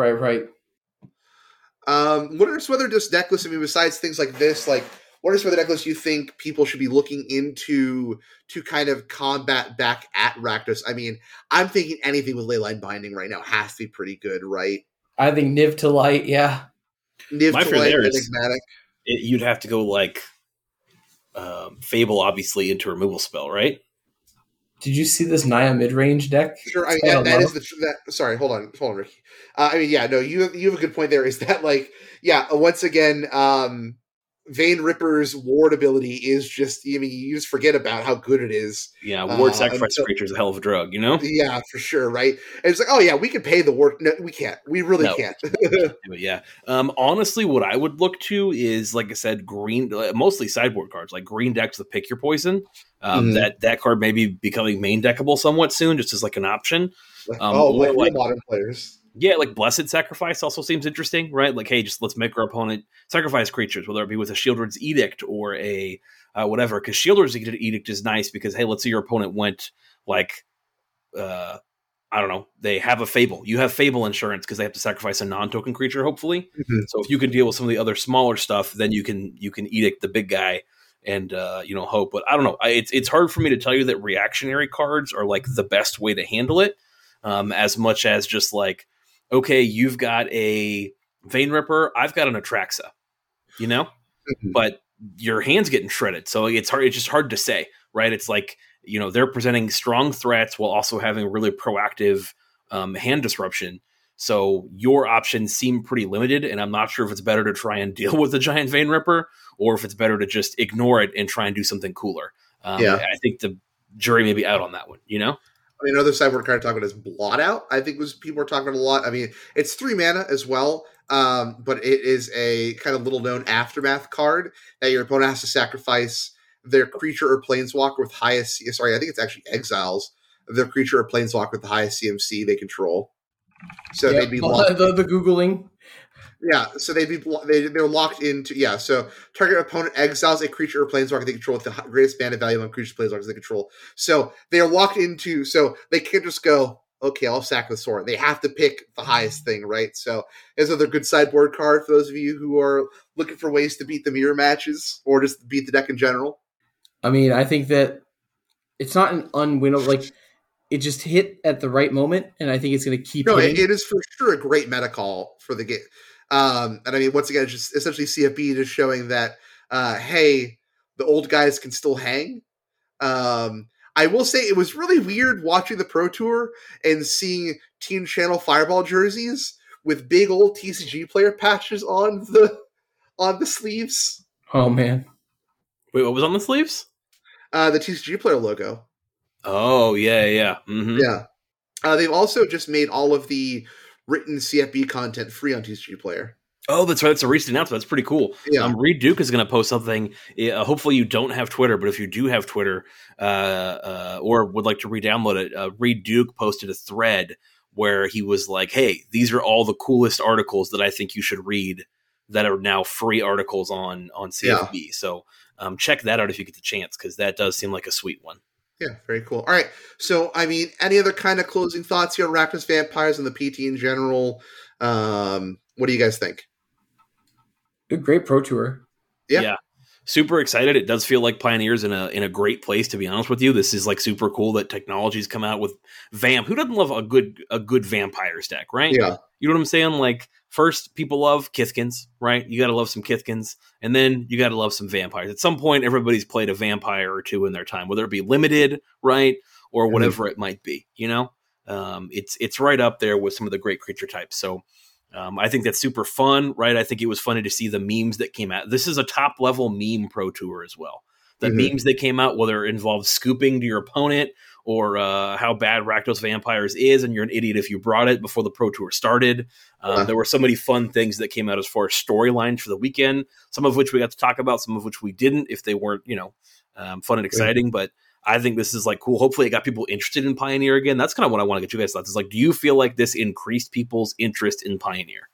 What are some other just deck lists? I mean, besides things like this, like, what are some other deck lists you think people should be looking into to kind of combat back at Rakdos? I mean, I'm thinking anything with Leyline Binding right now has to be pretty good, right? I think Niv to Light, yeah. Niv to Light, Enigmatic. You'd have to go like Fable, obviously, into removal spell, right? Did you see this Naya mid-range deck? Sure, I mean, that is that. Sorry, hold on, Ricky. I mean, yeah, no, you have a good point there. Is that, like, yeah, once again, Vein Ripper's ward ability is just, I mean, you just forget about how good it is. Yeah, ward sacrifice creature is a hell of a drug, you know? Yeah, for sure, right? And it's like, oh yeah, we can pay the ward. No, we can't. We really can't. Yeah. Honestly, what I would look to is, like I said, green, mostly sideboard cards, like green decks with Pick Your Poison. That card may be becoming main deckable somewhat soon, just as like an option. Like modern players. Yeah, like Blessed Sacrifice also seems interesting, right? Like, hey, just let's make our opponent sacrifice creatures, whether it be with a Shieldred's Edict or a whatever. Because Shieldred's Edict is nice because, hey, let's say your opponent went like, I don't know, they have a Fable. You have Fable insurance because they have to sacrifice a non-token creature, hopefully. Mm-hmm. So if you can deal with some of the other smaller stuff, then you can Edict the big guy and hope. But I don't know. It's hard for me to tell you that reactionary cards are like the best way to handle it, as much as just like, okay, you've got a Vein Ripper, I've got an Atraxa, but your hand's getting shredded. So it's hard. It's just hard to say, right? It's like, they're presenting strong threats while also having really proactive hand disruption. So your options seem pretty limited, and I'm not sure if it's better to try and deal with the giant Vein Ripper or if it's better to just ignore it and try and do something cooler. I think the jury may be out on that one, I mean, another sideboard card talking about is Blot Out. I think people are talking about a lot. I mean, it's 3 mana as well, but it is a kind of little known aftermath card that your opponent has to sacrifice their creature or planeswalker with highest. Sorry, I think it's actually exiles their creature or planeswalker with the highest CMC they control. So they'd be locked. The Googling. Yeah, so they're locked into So target opponent exiles a creature or planeswalker they control with the greatest mana value on creatures planeswalkers they control. So they are locked into. So they can't just go, okay, I'll sack the sword. They have to pick the highest thing, right? So there's another good sideboard card for those of you who are looking for ways to beat the mirror matches or just beat the deck in general. I mean, I think that it's not an unwinnable. Like, it just hit at the right moment, and I think it's going to keep. No, it is for sure a great meta call for the game. And I mean, once again, it's just essentially CFB just showing that, hey, the old guys can still hang. I will say it was really weird watching the Pro Tour and seeing Team Channel Fireball jerseys with big old TCG player patches on the sleeves. Oh man! Wait, what was on the sleeves? The TCG player logo. Oh yeah. Mm-hmm. Yeah. They've also just made all of the written CFB content free on TCG Player. Oh, that's right. That's a recent announcement. That's pretty cool. Yeah. Reed Duke is going to post something. Hopefully you don't have Twitter, but if you do have Twitter or would like to re-download it, Reed Duke posted a thread where he was like, hey, these are all the coolest articles that I think you should read that are now free articles on CFB. Yeah. So check that out if you get the chance, because that does seem like a sweet one. Yeah, very cool. All right. So, I mean, any other kind of closing thoughts here on Rakdos Vampires and the PT in general? What do you guys think? A great Pro Tour. Yeah. Super excited. It does feel like Pioneer's in a great place, to be honest with you. This is like super cool that technology's come out with Vamp. Who doesn't love a good Vampires deck, right? Yeah. You know what I'm saying? Like, first, people love Kithkins, right? You got to love some Kithkins, and then you got to love some Vampires. At some point, everybody's played a Vampire or two in their time, whether it be limited, right, or whatever it might be. You know, it's right up there with some of the great creature types. So I think that's super fun, right? I think it was funny to see the memes that came out. This is a top level meme Pro Tour as well. The memes that came out, whether it involves scooping to your opponent or how bad Rakdos Vampires is, and you're an idiot if you brought it before the Pro Tour started. There were so many fun things that came out as far as storylines for the weekend, some of which we got to talk about, some of which we didn't, if they weren't, fun and exciting. But I think this is like cool. Hopefully it got people interested in Pioneer again. That's kind of what I want to get you guys' thoughts. Is like, do you feel like this increased people's interest in Pioneer?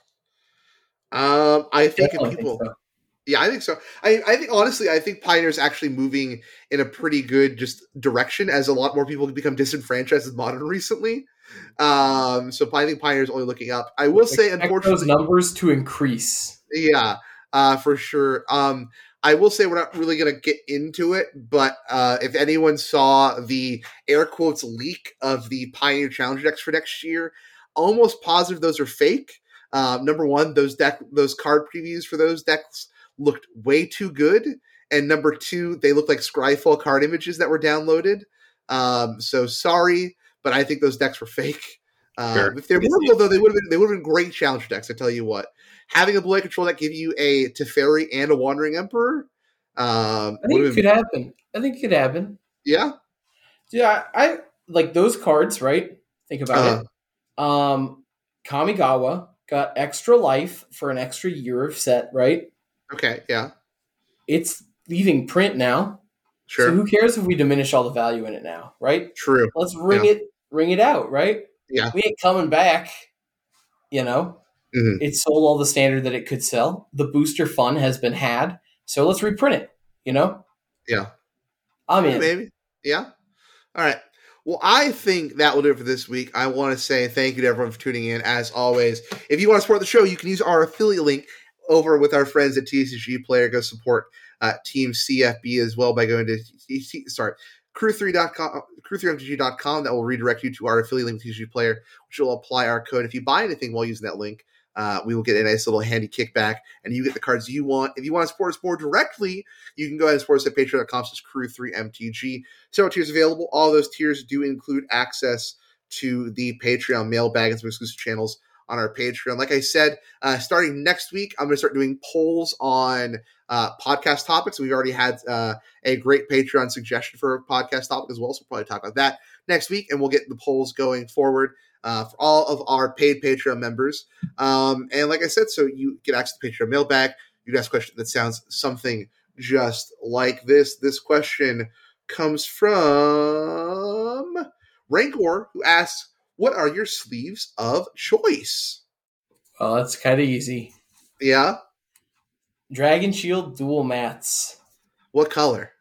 I think people... So. Yeah, I think so. I think, honestly, I think Pioneer's actually moving in a pretty good just direction as a lot more people become disenfranchised with Modern recently. So I think Pioneer's only looking up. I will say, unfortunately... those numbers to increase. Yeah, for sure. I will say we're not really going to get into it, but if anyone saw the air quotes leak of the Pioneer Challenge decks for next year, almost positive those are fake. Number one, those card previews for those decks looked way too good, and number two, they looked like Scryfall card images that were downloaded. So sorry, but I think those decks were fake. Sure. If they're workable, though, they would have been great challenger decks. I tell you what, having a blue control deck give you a Teferi and a Wandering Emperor. I think it could happen. Yeah, yeah. I like those cards, right? Think about it. Kamigawa got extra life for an extra year of set, right? Okay, yeah. It's leaving print now. Sure. So who cares if we diminish all the value in it now, right? True. Let's ring it out, right? Yeah. We ain't coming back, It sold all the standard that it could sell. The booster fun has been had. So let's reprint it, Yeah. I'm in. Maybe. Yeah. All right. Well, I think that will do it for this week. I want to say thank you to everyone for tuning in. As always, if you want to support the show, you can use our affiliate link over with our friends at TCG Player. Go support Team CFB as well by going to crew3mtg.com. That will redirect you to our affiliate link with TCG Player, which will apply our code. If you buy anything while using that link, we will get a nice little handy kickback, and you get the cards you want. If you want to support us more directly, you can go ahead and support us at patreon.com/crew3mtg. Several tiers available. All those tiers do include access to the Patreon mailbag and some exclusive channels on our Patreon. Like I said, starting next week, I'm going to start doing polls on podcast topics. We've already had a great Patreon suggestion for a podcast topic as well, so we'll probably talk about that next week, and we'll get the polls going forward for all of our paid Patreon members. And like I said, so you get access to the Patreon mailbag. You can ask a question that sounds something just like this. This question comes from Rancor, who asks, what are your sleeves of choice? Well, that's kind of easy. Yeah? Dragon Shield dual mats. What color?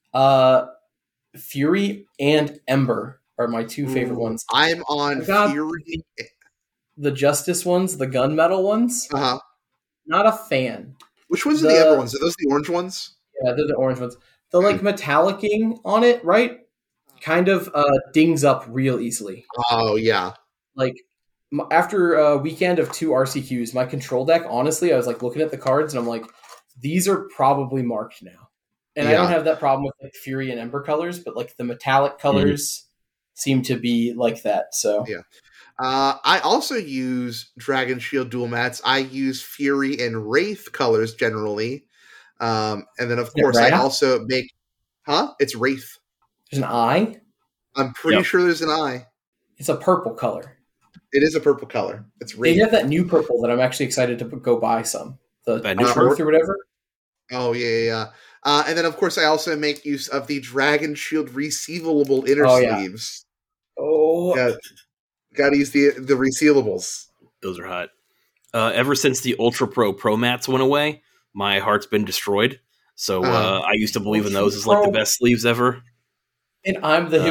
Fury and Ember are my two favorite ones. I'm on Fury. The Justice ones, the gunmetal ones. Uh-huh. Not a fan. Which ones are the Ember ones? Are those the orange ones? Yeah, they're the orange ones. The metallicing on it, right? Kind of dings up real easily. Oh, yeah. Like, after a weekend of 2 RCQs, my control deck, honestly, I was like looking at the cards and I'm like, these are probably marked now. And I don't have that problem with like Fury and Ember colors, but like the metallic colors seem to be like that. So yeah. I also use Dragon Shield dual mats. I use Fury and Wraith colors generally. And then, of course, I also make... Huh? It's Wraith. There's an eye? I'm pretty sure there's an eye. It's a purple color. It is a purple color. It's Wraith. They have that new purple that I'm actually excited to go buy some. The Truth or whatever. Oh, yeah. And then, of course, I also make use of the Dragon Shield resealable inner sleeves. Yeah. Got to use the resealables. Those are hot. Ever since the Ultra Pro mats went away, my heart's been destroyed. So I used to believe in those as like the best sleeves ever. And I'm the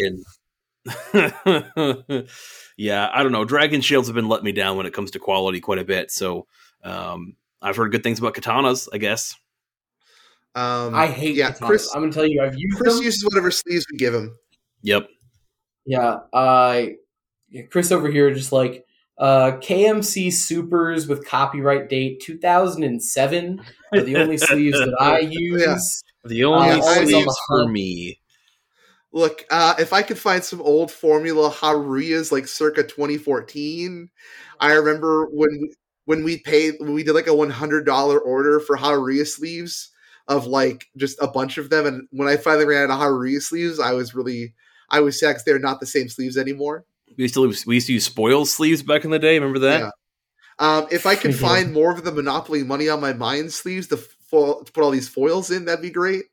hipster. Yeah, I don't know. Dragon Shields have been letting me down when it comes to quality quite a bit. So I've heard good things about katanas, I guess. I hate katanas. Chris, I'm going to tell you, I've used Chris them. uses whatever sleeves we give him. Yep. Yeah, Chris over here just like KMC Supers with copyright date 2007 are the only sleeves that I use. Yeah. The only sleeves for me. Look, if I could find some old Formula Haruyas like circa 2014, I remember when we did like a $100 order for Haruya sleeves of like just a bunch of them, and when I finally ran out of Haruya sleeves, I was sad because they're not the same sleeves anymore. We used to use spoil sleeves back in the day. Remember that? Yeah. If I could find more of the Monopoly Money on My Mind sleeves to put all these foils in, that'd be great.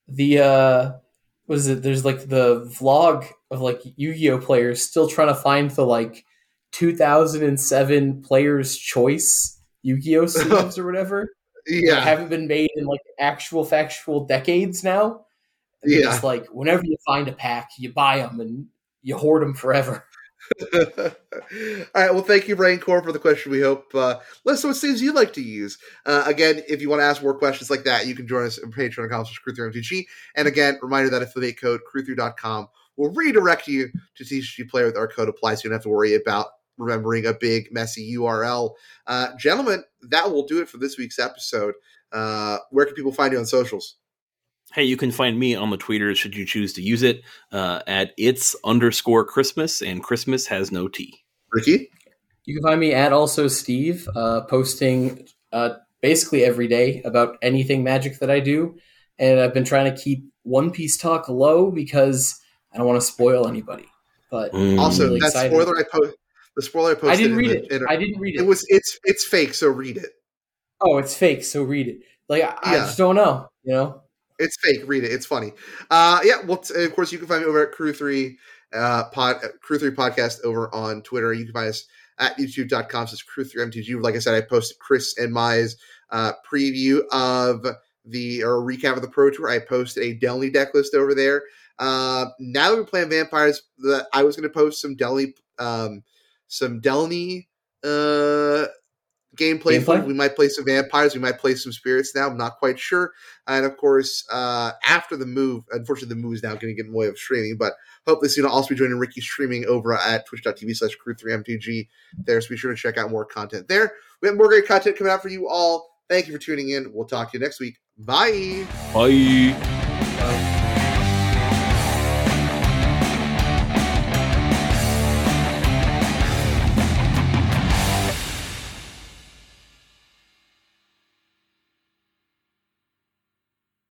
There's like the vlog of like Yu-Gi-Oh players still trying to find the like 2007 Player's Choice Yu-Gi-Oh sleeves or whatever. Yeah. That haven't been made in like actual factual decades now. And just like whenever you find a pack, you buy them and you hoard them forever. All right. Well, thank you, Raincore, for the question. We hope. Let us know what sleeves you like to use. Again, if you want to ask more questions like that, you can join us at patreon.com/crew3mtg. And again, reminder that affiliate code crew3.com will redirect you to TCG Player with our code applies. So you don't have to worry about remembering a big, messy URL. Gentlemen, that will do it for this week's episode. Where can people find you on socials? Hey, you can find me on the Twitter, should you choose to use it, at its_Christmas, and Christmas has no T. Ricky? You can find me at also Steve, posting basically every day about anything Magic that I do. And I've been trying to keep One Piece talk low because I don't want to spoil anybody. But also, really that spoiler I posted. I didn't read it. I didn't read it. It's fake, so read it. Oh, it's fake, so read it. Like I just don't know, you know. It's fake. Read it. It's funny. Well, of course, you can find me over at Crew3 Crew3 Podcast over on Twitter. You can find us at youtube.com/Crew3MTG. Like I said, I posted Chris and Mai's preview of or recap of the Pro Tour. I posted a Delny deck list over there. Now that we're playing Vampires, I was going to post some Delny gameplay. We might play some Vampires. We might play some Spirits now. I'm not quite sure. And of course, after the move, unfortunately, the move is now going to get in the way of streaming. But hopefully soon I'll also be joining Ricky streaming over at twitch.tv/Crew3MTG there. So be sure to check out more content there. We have more great content coming out for you all. Thank you for tuning in. We'll talk to you next week. Bye. Bye. Bye.